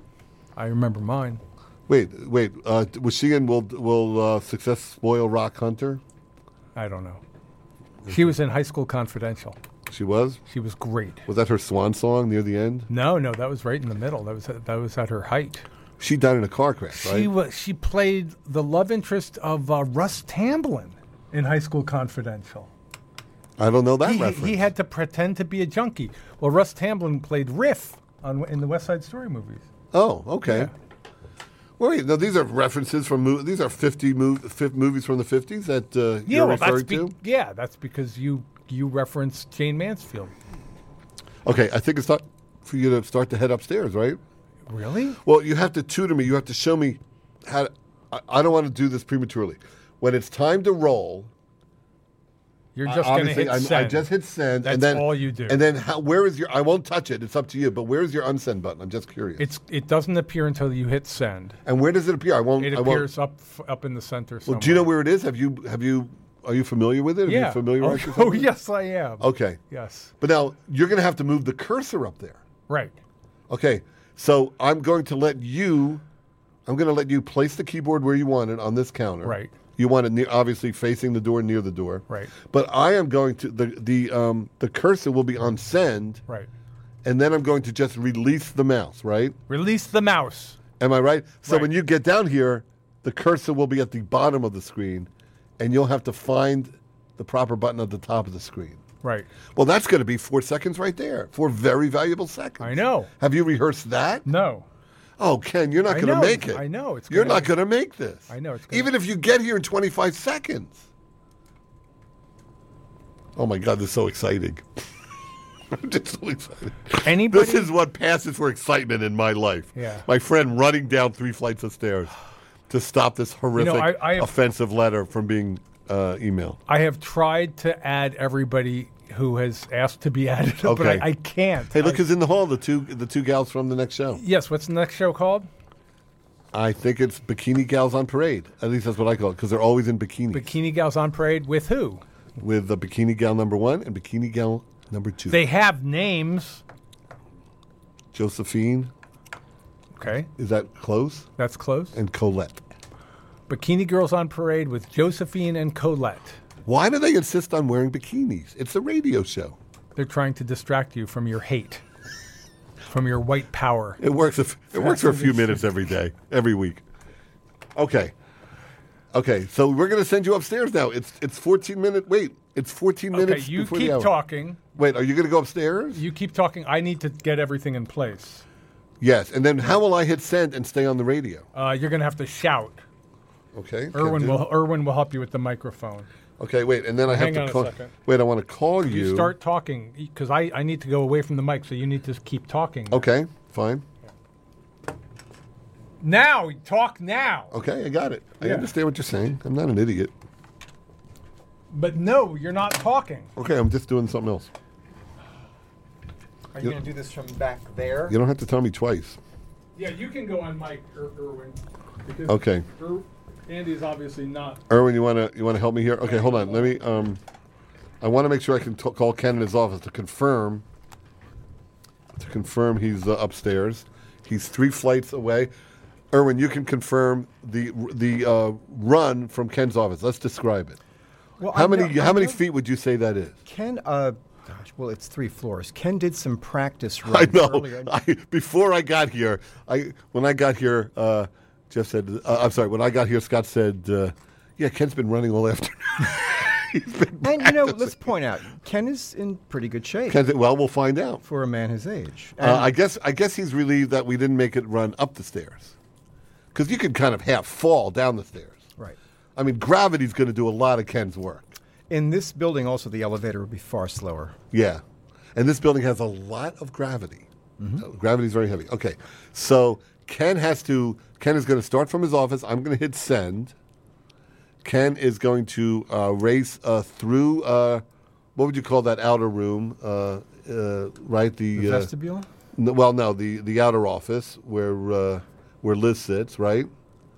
I remember mine. Wait. Was she in Will Success Spoil Rock Hunter? I don't know. She was in High School Confidential. She was? She was great. Was that her swan song near the end? No, that was right in the middle. That was at her height. She died in a car crash, right? She played the love interest of Russ Tamblyn in High School Confidential. I don't know that reference. He had to pretend to be a junkie. Well, Russ Tamblyn played Riff in the West Side Story movies. Oh, okay. Yeah. Wait, no, these are references from these are 50 movies from the 50s that you're referring to? Yeah, that's because you referenced Jane Mansfield. Okay, I think it's time for you to start to head upstairs, right? Really? Well, you have to tutor me. You have to show me how I don't want to do this prematurely. When it's time to roll, You're just going to hit send. I just hit send. That's and then, all you do. And then where is your... I won't touch it. It's up to you. But where is your unsend button? I'm just curious. It doesn't appear until you hit send. And where does it appear? It appears up in the center somewhere. Well, do you know where it is? Are you familiar with it? Are Yeah. you familiarized with Oh, it? yes, I am. Okay. Yes. But now you're going to have to move the cursor up there. Right. Okay. So I'm going to let you place the keyboard where you want it on this counter. Right. You want it obviously facing the door, near the door. Right. But I am going to the cursor will be on send. Right. And then I'm going to just release the mouse. Right. Release the mouse. Am I right? So Right. when you get down here, the cursor will be at the bottom of the screen, and you'll have to find the proper button at the top of the screen. Right. Well, that's going to be 4 seconds right there. 4 very valuable seconds. I know. Have you rehearsed that? No. Oh, Ken, you're not I going to know. make it. I know. You're not going to make this. I know. It's gonna- Even if you get here in 25 seconds. Oh, my God, this is so exciting. I'm just so excited. Anybody? This is what passes for excitement in my life. Yeah. My friend running down 3 flights of stairs to stop this horrific, I have- offensive letter from being emailed. I have tried to add everybody who has asked to be added, but Okay. I can't. Hey, look who's in the hall, the two gals from the next show. Yes, what's the next show called? I think it's Bikini Gals on Parade. At least that's what I call it, because they're always in bikinis. Bikini Gals on Parade with who? With the Bikini Gal number 1 and Bikini Gal number 2. They have names. Josephine, Okay, is that close? that's close. And Colette. Bikini Girls on Parade with Josephine and Colette. Why do they insist on wearing bikinis? It's a radio show. They're trying to distract you from your hate, from your white power. It works. It works for a few minutes every day, every week. Okay. So we're going to send you upstairs now. It's 14 minutes. Wait, it's 14 minutes. Okay, you before the keep hour. talking. Wait, are you going to go upstairs? You keep talking. I need to get everything in place. Yes. And then how will I hit send and stay on the radio? You're going to have to shout. Okay. Irwin will help you with the microphone. Okay, wait, and then I have Hang to on a call. second. Wait, I want to call you. You start talking because I need to go away from the mic, so you need to keep talking. Okay, fine. Now, talk now. Okay, I got it. I Yeah. understand what you're saying. I'm not an idiot. But no, you're not talking. Okay, I'm just doing something else. Are you going to do this from back there? You don't have to tell me twice. Yeah, you can go on mic, Irwin. Because Okay. Andy's obviously not. Erwin, you wanna help me here? Okay, hold on. Let me. I want to make sure I can call Ken in his office to confirm. He's upstairs. He's 3 flights away. Erwin, you can confirm the run from Ken's office. Let's describe it. Well, How many feet would you say that is? Ken, well, it's 3 floors. Ken did some practice I runs know. earlier. Before I got here, when I got here, Jeff said, I'm sorry, when I got here, Scott said, yeah, Ken's been running all afternoon. And, you know, let's point out, Ken is in pretty good shape Ken said, well, we'll find out. for a man his age. And I guess he's relieved that we didn't make it run up the stairs. Because you could kind of half fall down the stairs. right. I mean, gravity's going to do a lot of Ken's work. In this building, also, the elevator would be far slower. Yeah. And this building has a lot of gravity. Gravity's very heavy. Okay. So Ken is going to start from his office. I'm going to hit send. Ken is going to race through, what would you call that outer room? Right? The vestibule? The outer office where Liz sits, right?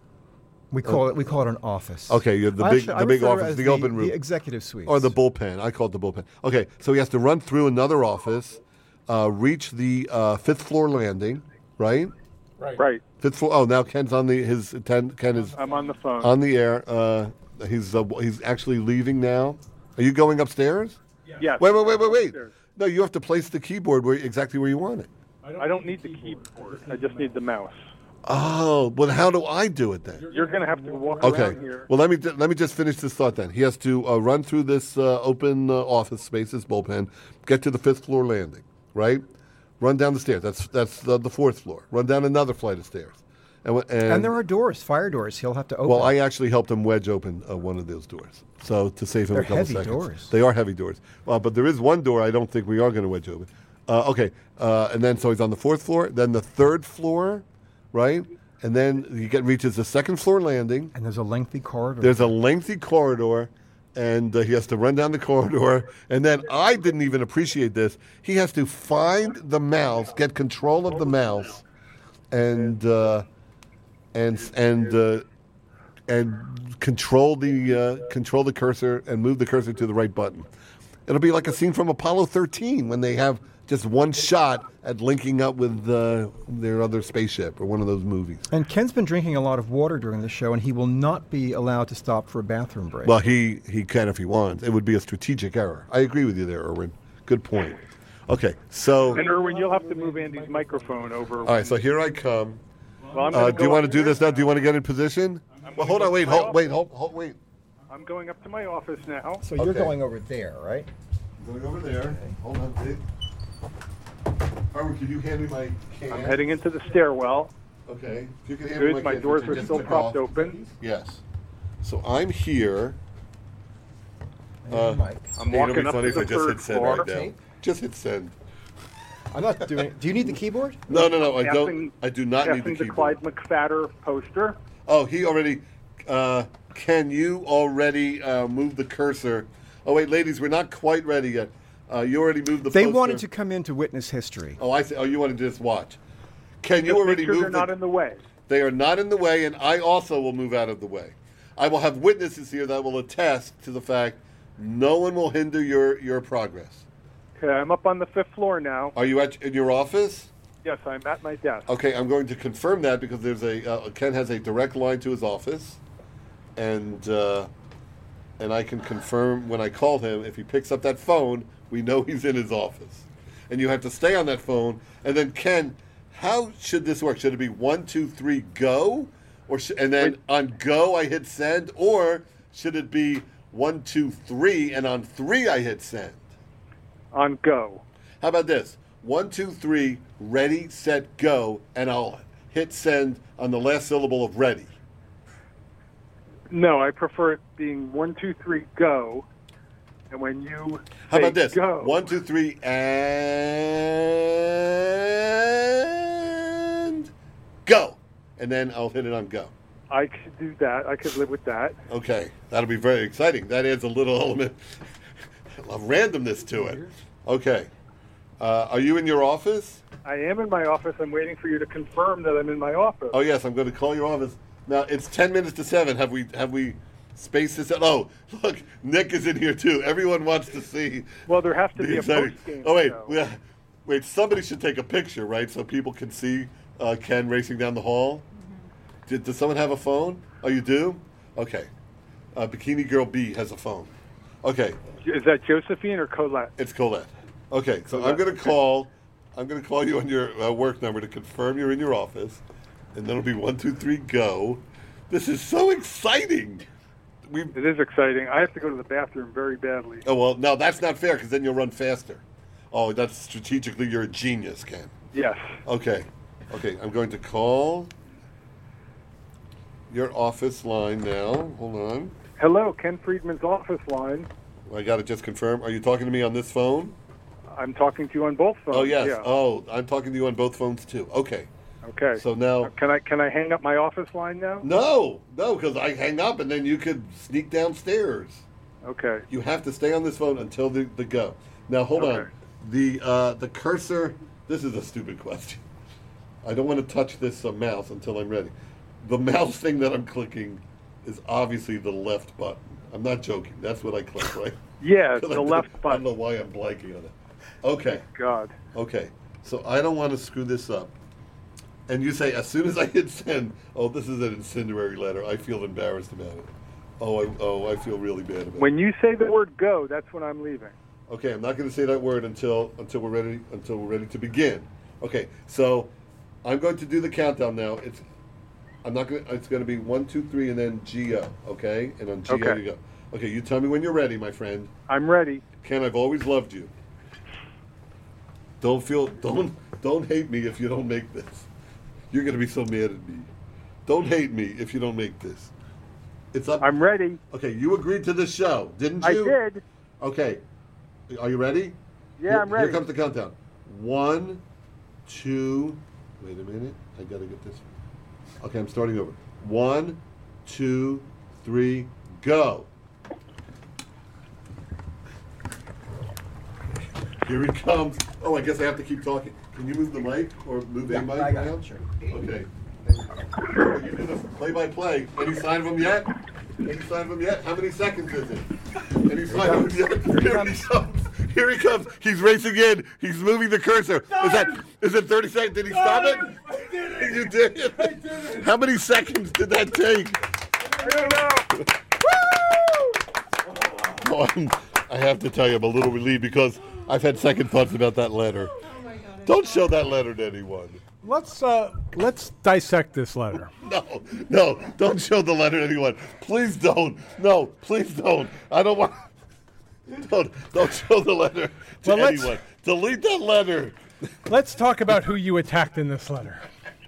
We call it an office. Okay, the big refer office, as the open room. The executive suite. Or the bullpen. I call it the bullpen. Okay, so he has to run through another office, reach the 5th floor landing, right? Right. 5th floor. Oh, now Ken's on Ken is I'm on the phone. on the air. He's actually leaving now. Are you going upstairs? Yes. Wait. Upstairs. No, you have to place the keyboard exactly where you want it. I don't need the keyboard. I just need the mouse. Oh, well, how do I do it then? You're going to have to walk Okay. around here. Well, let me just finish this thought then. He has to run through this open office space, this bullpen, get to the 5th floor landing, right? Run down the stairs. That's the 4th floor. Run down another flight of stairs. And there are doors, fire doors. He'll have to open. Well, I actually helped him wedge open one of those doors, so to save him They're a couple heavy seconds. doors. They are heavy doors. Well, but there is one door I don't think we are going to wedge open. Okay, and then so he's on the 4th floor, then the 3rd floor, right? And then he reaches the 2nd floor landing. And there's a lengthy corridor. There's a lengthy corridor, and he has to run down the corridor. And then I didn't even appreciate this. He has to find the mouse, get control of the mouse, and control the cursor and move the cursor to the right button. It'll be like a scene from Apollo 13 when they have just one shot at linking up with their other spaceship or one of those movies. And Ken's been drinking a lot of water during the show, and he will not be allowed to stop for a bathroom break. Well, he can if he wants. It would be a strategic error. I agree with you there, Erwin. Good point. Okay, so And Erwin, you'll have to move Andy's microphone over. all right, so here I come. Well, I'm gonna Do you go want to up do this here. now? Do you want to get in position? Well, hold on, wait. I'm going up to my office now. so you're okay. going over there, right? Going over there. Hold on, Dave. Erwin, can you hand me my can? I'm heading into the stairwell. Okay. If you can hand me Good. My can, doors could you are just still click propped off? open. Yes. So I'm here. Mike. I'm It'll be walking up funny to if the I just hit third send floor. right now. Just hit send. I'm not doing. Do you need the keyboard? No, I don't. Passing- I do not need the Passing the keyboard. Clyde McFadder poster. Oh, he already. Can you already move the cursor? Oh wait, ladies, we're not quite ready yet. You already moved the. They poster. wanted to come in to witness history. Oh, I see. Oh, you wanted to just watch. Can you Just already make sure move they're not in the way. They are not in the way, and I also will move out of the way. I will have witnesses here that will attest to the fact no one will hinder your progress. Okay, I'm up on the 5th floor now. Are you in your office? Yes, I'm at my desk. Okay, I'm going to confirm that because there's Ken has a direct line to his office, and I can confirm when I call him if he picks up that phone, we know he's in his office, and you have to stay on that phone. And then Ken, how should this work? Should it be 1, 2, 3, go, and then on go I hit send, or should it be 1, 2, 3, and on 3 I hit send? On go. How about this? 1, 2, 3, ready, set, go, and I'll hit send on the last syllable of ready. No, I prefer it being 1, 2, 3, go. And when you How say about this? go, 1, 2, 3, and go. And then I'll hit it on go. I could do that. I could live with that. Okay, that'll be very exciting. That adds a little element of randomness to it. Okay. Are you in your office? I am in my office. I'm waiting for you to confirm that I'm in my office. Oh, yes, I'm going to call your office. Now, it's 10 minutes to 7. Have we spaced this out? Oh, look, Nick is in here, too. Everyone wants to see. Well, there has to be a exciting. post-game Oh, wait. show. Wait, somebody should take a picture, right, so people can see Ken racing down the hall? Does someone have a phone? Oh, you do? Okay. Bikini Girl B has a phone. Okay. Is that Josephine or Colette? It's Colette. Okay, so I'm going to call you on your work number to confirm you're in your office, and then it'll be 1, 2, 3, go. This is so exciting. It is exciting. I have to go to the bathroom very badly. Oh, well, no, that's not fair because then you'll run faster. Oh, that's strategically, you're a genius, Ken. Yes. Okay, I'm going to call your office line now. Hold on. Hello, Ken Friedman's office line. I got to just confirm. Are you talking to me on this phone? I'm talking to you on both phones. Oh, yes. Yeah. Oh, I'm talking to you on both phones, too. Okay. Okay. So now... Can I hang up my office line now? No, because I hang up and then you could sneak downstairs. Okay. You have to stay on this phone until the go. Now, hold on. The cursor... This is a stupid question. I don't want to touch this mouse until I'm ready. The mouse thing that I'm clicking is obviously the left button. I'm not joking. That's what I click, right? Yeah, the left I button. don't know why I'm blanking on it. Okay. God. Okay. So I don't want to screw this up. And you say, as soon as I hit send, oh, this is an incendiary letter. I feel embarrassed about it. I feel really bad about it. When you say the word go, that's when I'm leaving. Okay, I'm not going to say that word until we're ready to begin. Okay, so I'm going to do the countdown now. It's going to be 1, 2, 3, and then G-O, okay? And on G-O Okay. you go. Okay, you tell me when you're ready, my friend. I'm ready. Ken, I've always loved you. Don't hate me if you don't make this. You're going to be so mad at me. Don't hate me if you don't make this. It's up. I'm ready. Okay, you agreed to this show, didn't I you? did. Okay. Are you ready? Yeah, I'm ready. Here comes the countdown. 1, 2, wait a minute. I got to get this. Okay, I'm starting over. 1, 2, 3, go. Here he comes. Oh, I guess I have to keep talking. Can you move the mic or move a mic around? Sure. Okay. You do the play-by-play. Any sign of him yet? How many seconds is it? Any sign of him yet? Here he comes. Here he comes. He's racing in. He's moving the cursor. Is it 30 seconds? Did he stop it? I did it! You did? I did it! How many seconds did that take? I don't know. Oh, I have to tell you, I'm a little relieved because I've had second thoughts about that letter. Don't show that letter to anyone. Let's dissect this letter. No, don't show the letter to anyone. Please don't. No, please don't. I don't want. Don't show the letter to anyone. Delete that letter. Let's talk about who you attacked in this letter.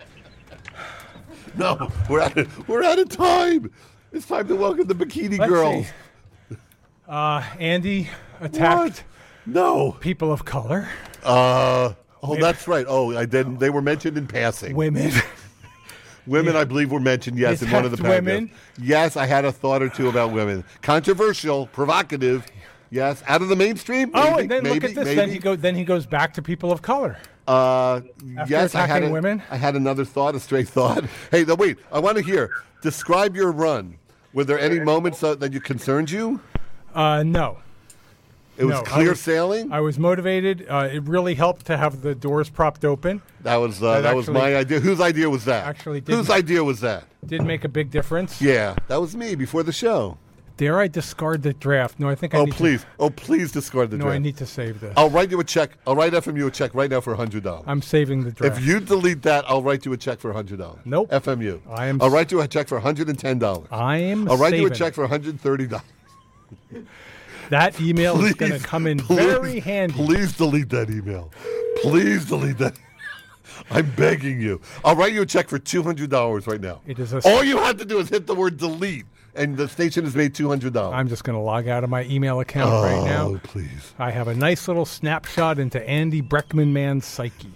No, we're out of time. It's time to welcome the Bikini Let's Girls. see. Andy attacked What? No. people of color, Oh, that's right. Oh, I didn't. They were mentioned in passing. women. Women, I believe, were mentioned, yes, in one of the Attacked paragraphs. women. Yes, I had a thought or two about women. Controversial, provocative, yes. Out of the mainstream? Oh, maybe, and then look at this. maybe. Then he goes back to people of color. Yes, I had attacking women? I had another thought, a stray thought. Hey, no, wait. I want to hear. Describe your run. Were there any moments that you concerned you? No. It was No, clear sailing? I was motivated. It really helped to have the doors propped open. That was actually- my idea. Whose idea was that? Actually didn't. Whose idea was that? Did make a big difference. Yeah, that was me before the show. Dare I discard the draft? No, I think I Oh, need please. Please discard the to. No, draft. I need to save this. I'll write you a check. I'll write FMU a check right now for $100. I'm saving the draft. If you delete that, I'll write you a check for $100. Nope. FMU. I'm I'll write you a check for $110. I'm I'll write you a saving check for $130. That email is going to Please, come in please, very handy. Please delete that email. Please delete that. I'm begging you. I'll write you a check for $200 right now. It is a- All you have to do is hit the word delete. and the station has made $200. I'm just going to log out of my email account right now. Oh, please. I have a nice little snapshot into Andy Breckman Man's psyche.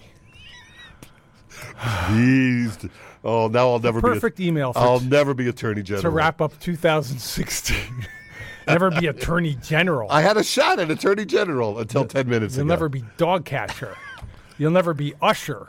Please. Oh, now I'll never Perfect email I'll never be Attorney General. to wrap up 2016. Never be Attorney General. I had a shot at Attorney General until 10 minutes You'll ago. never be dog catcher. You'll never be usher.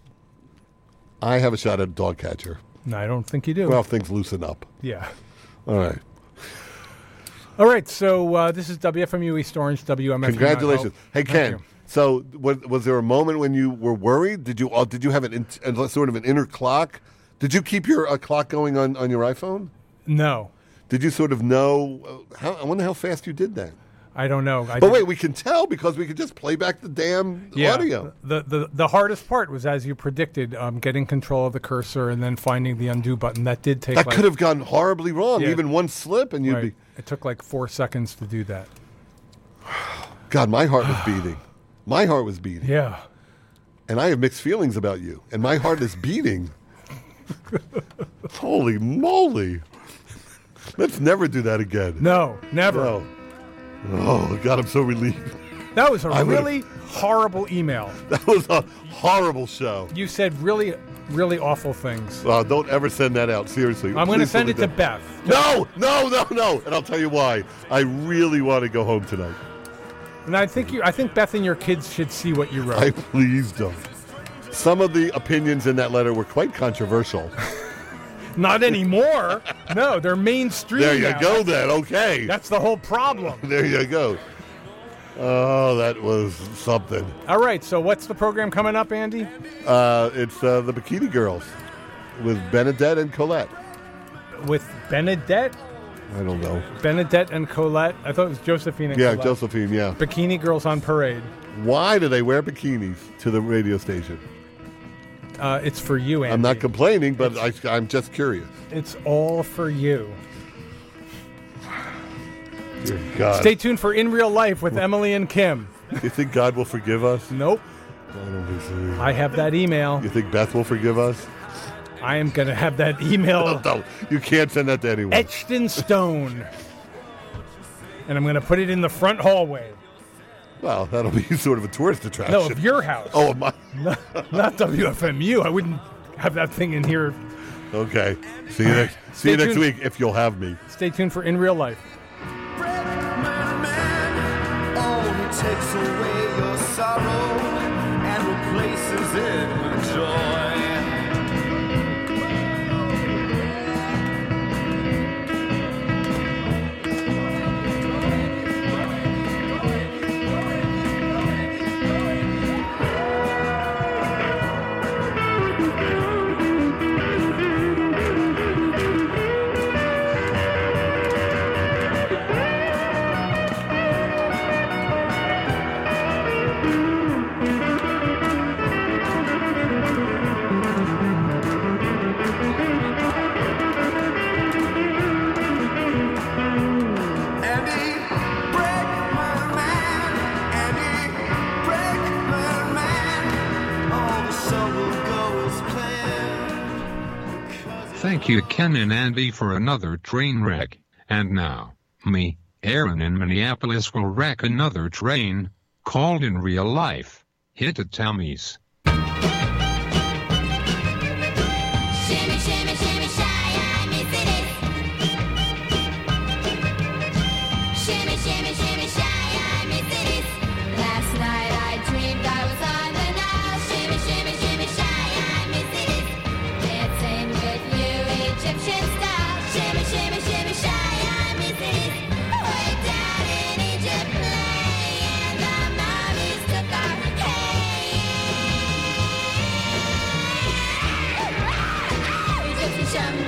I have a shot at dog catcher. No, I don't think you do. Well, if things loosen up. Yeah. All right. All right, so this is WFMU East Orange, WMFU. Congratulations. Hey, Thank Ken. you. So, was there a moment when you were worried? Did you have sort of an inner clock? Did you keep your clock going on your iPhone? No, Did you sort of know? I wonder how fast you did that. I don't know. But wait, we can tell because we could just play back the damn audio. The hardest part was, as you predicted, getting control of the cursor and then finding the undo button. That did take. That could have gone horribly wrong. Yeah. Even one slip, and you'd Right. be. It took like 4 seconds to do that. God, my heart was beating. My heart was beating. Yeah. And I have mixed feelings about you. And my heart is beating. Holy moly. Let's never do that again. No, never. No. Oh, God, I'm so relieved. That was a I would've- really horrible email. That was a horrible show. You said really, really awful things. Don't ever send that out. Seriously. I'm going to Please send don't it to do that. Beth. No. And I'll tell you why. I really want to go home tonight. And I think Beth and your kids should see what you wrote. I please don't. Some of the opinions in that letter were quite controversial. Not anymore. No, they're mainstream. There you now. go then. Okay. That's the whole problem. There you go. Oh, that was something. All right, so what's the program coming up, Andy? It's the Bikini Girls with Benedette and Colette. With Benedette? I don't know. Benedette and Colette? I thought it was Josephine and Yeah, Colette. Josephine, yeah. Bikini Girls on Parade. Why do they wear bikinis to the radio station? It's for you, Andy. I'm not complaining, but I'm just curious. It's all for you. Dear God. Stay tuned for In Real Life with Emily and Kim. You think God will forgive us? Nope. I don't think so. I have that email. You think Beth will forgive us? I am going to have that email No, you can't send that to anyone. etched in stone. And I'm going to put it in the front hallway. Well, that'll be sort of a tourist attraction. No, of your house. Oh, my. Not WFMU. I wouldn't have that thing in here. Okay. See you next. See you Stay next tuned. week if you'll have me. Stay tuned for In Real Life. Only takes away your sorrow and replaces it with joy. Thank you, Ken and Andy, for another train wreck. And now, me, Aaron in Minneapolis, will wreck another train, called In Real Life. Hit it, Tommies. Shimmy, shimmy, shimmy, shy, I miss it. Shimmy, shimmy, shimmy, shy, I miss it. Last night I dreamed I was on the Nile. Shimmy, shimmy, shimmy, shy, I miss it. Dancing with you, Egyptian style. Shimmy, shimmy, shimmy, shy, I miss it. Way down in Egypt, playing the mummies took our Egyptian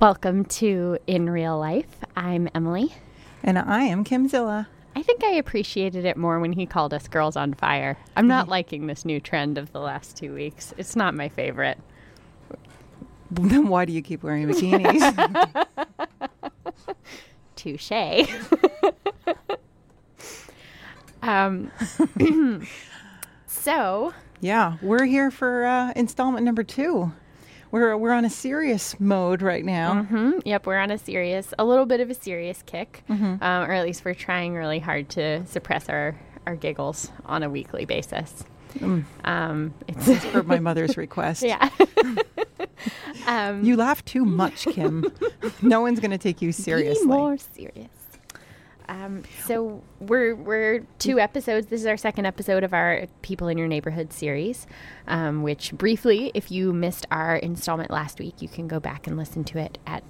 Welcome to In Real Life. I'm Emily. And I am Kimzilla. I think I appreciated it more when he called us Girls on Fire. I'm not liking this new trend of the last 2 weeks. It's not my favorite. Then why do you keep wearing bikinis? Touche. So, yeah, we're here for installment number 2. We're on a serious mode right now. Yep, we're on a little bit of a serious kick, or at least we're trying really hard to suppress our giggles on a weekly basis. It's for my mother's request. Yeah. You laugh too much, Kim. No one's going to take you seriously. Be more serious. So we're 2 episodes. This is our second episode of our People in Your Neighborhood series, which briefly, if you missed our installment last week, you can go back and listen to it at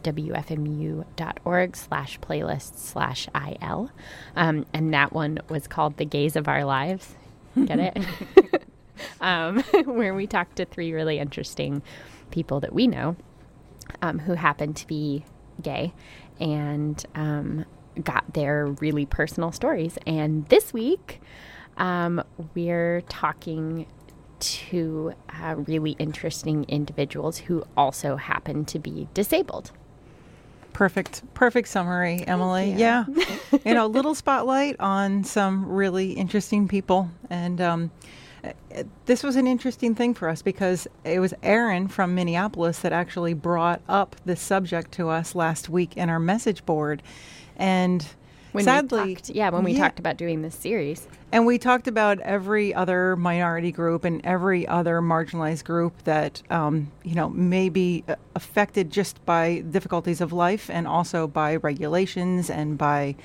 wfmu.org/playlist/IL. And that one was called The Gays of Our Lives. Get it? Where we talked to 3 really interesting people that we know who happen to be gay and got their really personal stories. And this week, we're talking to really interesting individuals who also happen to be disabled. Perfect summary, Emily. Yeah. Little spotlight on some really interesting people. And this was an interesting thing for us because it was Aaron from Minneapolis that actually brought up this subject to us last week in our message board. And sadly, when we talked about doing this series. And we talked about every other minority group and every other marginalized group that, may be affected just by difficulties of life and also by regulations and by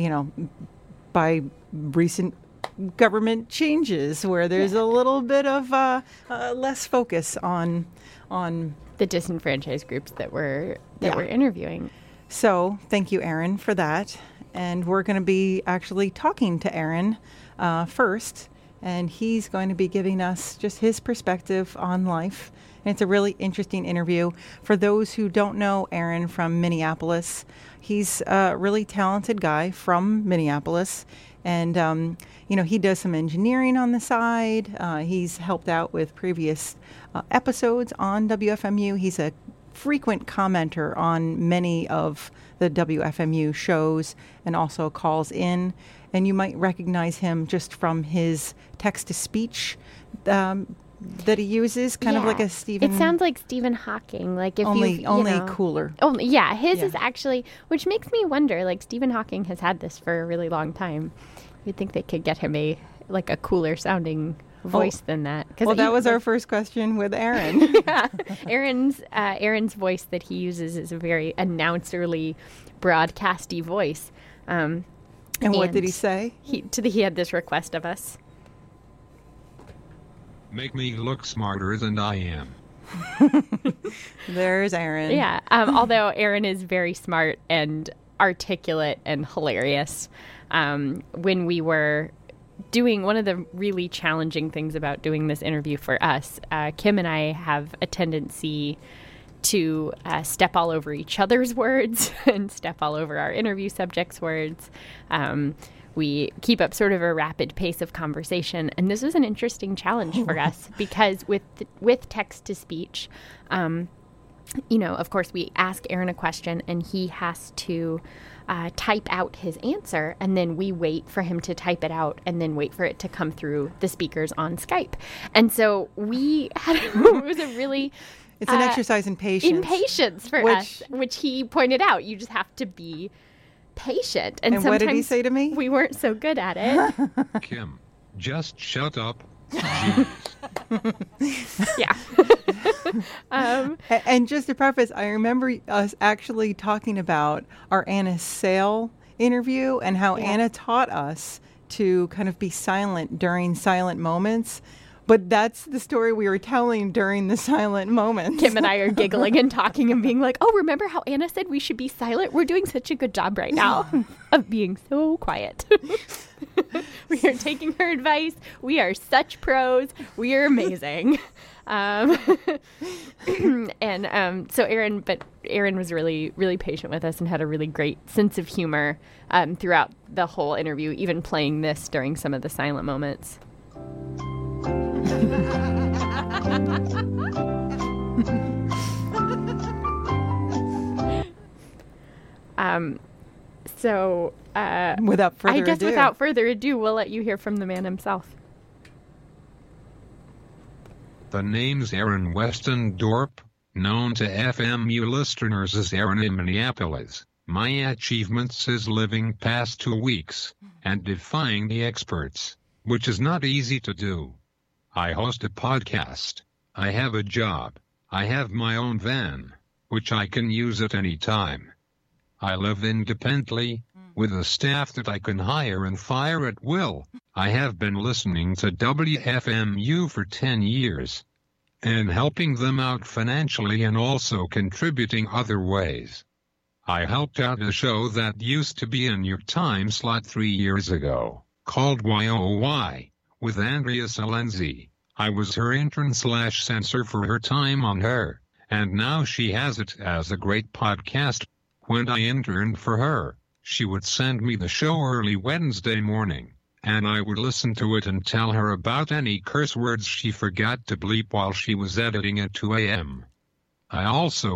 recent government changes where there's a little bit of less focus on the disenfranchised groups that we're interviewing. So thank you, Aaron, for that. And we're going to be actually talking to Aaron first, and he's going to be giving us just his perspective on life. And it's a really interesting interview. For those who don't know Aaron from Minneapolis, he's a really talented guy from Minneapolis. And, he does some engineering on the side. He's helped out with previous episodes on WFMU. He's a frequent commenter on many of the WFMU shows and also calls in. And you might recognize him just from his text-to-speech that he uses, kind of like a Stephen... It sounds like Stephen Hawking. Like if only cooler. His is actually... Which makes me wonder, like Stephen Hawking has had this for a really long time. You'd think they could get him a cooler sounding voice than that. Well, that was our first question with Aaron. Yeah. Aaron's voice that he uses is a very announcerly, broadcasty voice. And what did he say? He had this request of us. Make me look smarter than I am. There's Aaron. Yeah. Although Aaron is very smart and articulate and hilarious. When we were doing one of the really challenging things about doing this interview for us, Kim and I have a tendency to step all over each other's words and step all over our interview subjects' words. We keep up sort of a rapid pace of conversation, and this was an interesting challenge for us because with text-to-speech, of course, we ask Aaron a question, and he has to type out his answer, and then we wait for him to type it out and then wait for it to come through the speakers on Skype. And so we had it was a really... It's an exercise in patience. In patience for us, which he pointed out. You just have to be patient. And what did he say to me? We weren't so good at it. Kim, just shut up. Jeez. Yeah. And just to preface, I remember us actually talking about our Anna Sale interview and how Anna taught us to kind of be silent during silent moments. But that's the story we were telling during the silent moments. Kim and I are giggling and talking and being like, oh, remember how Anna said we should be silent? We're doing such a good job right now of being so quiet. We are taking her advice. We are such pros. We are amazing. So Aaron was really, really patient with us and had a really great sense of humor throughout the whole interview, even playing this during some of the silent moments. Without further ado. Without further ado, we'll let you hear from the man himself. The name's Aaron Westendorp, known to FMU listeners as Aaron in Minneapolis. My achievements is living past 2 weeks and defying the experts, which is not easy to do. I host a podcast. I have a job. I have my own van, which I can use at any time. I live independently, with a staff that I can hire and fire at will. I have been listening to WFMU for 10 years and helping them out financially and also contributing other ways. I helped out a show that used to be in your time slot 3 years ago, called YOY, with Andrea Salenzi. I was her intern/censor for her time on her, and now she has it as a great podcast. When I interned for her, she would send me the show early Wednesday morning, and I would listen to it and tell her about any curse words she forgot to bleep while she was editing at 2 a.m. I also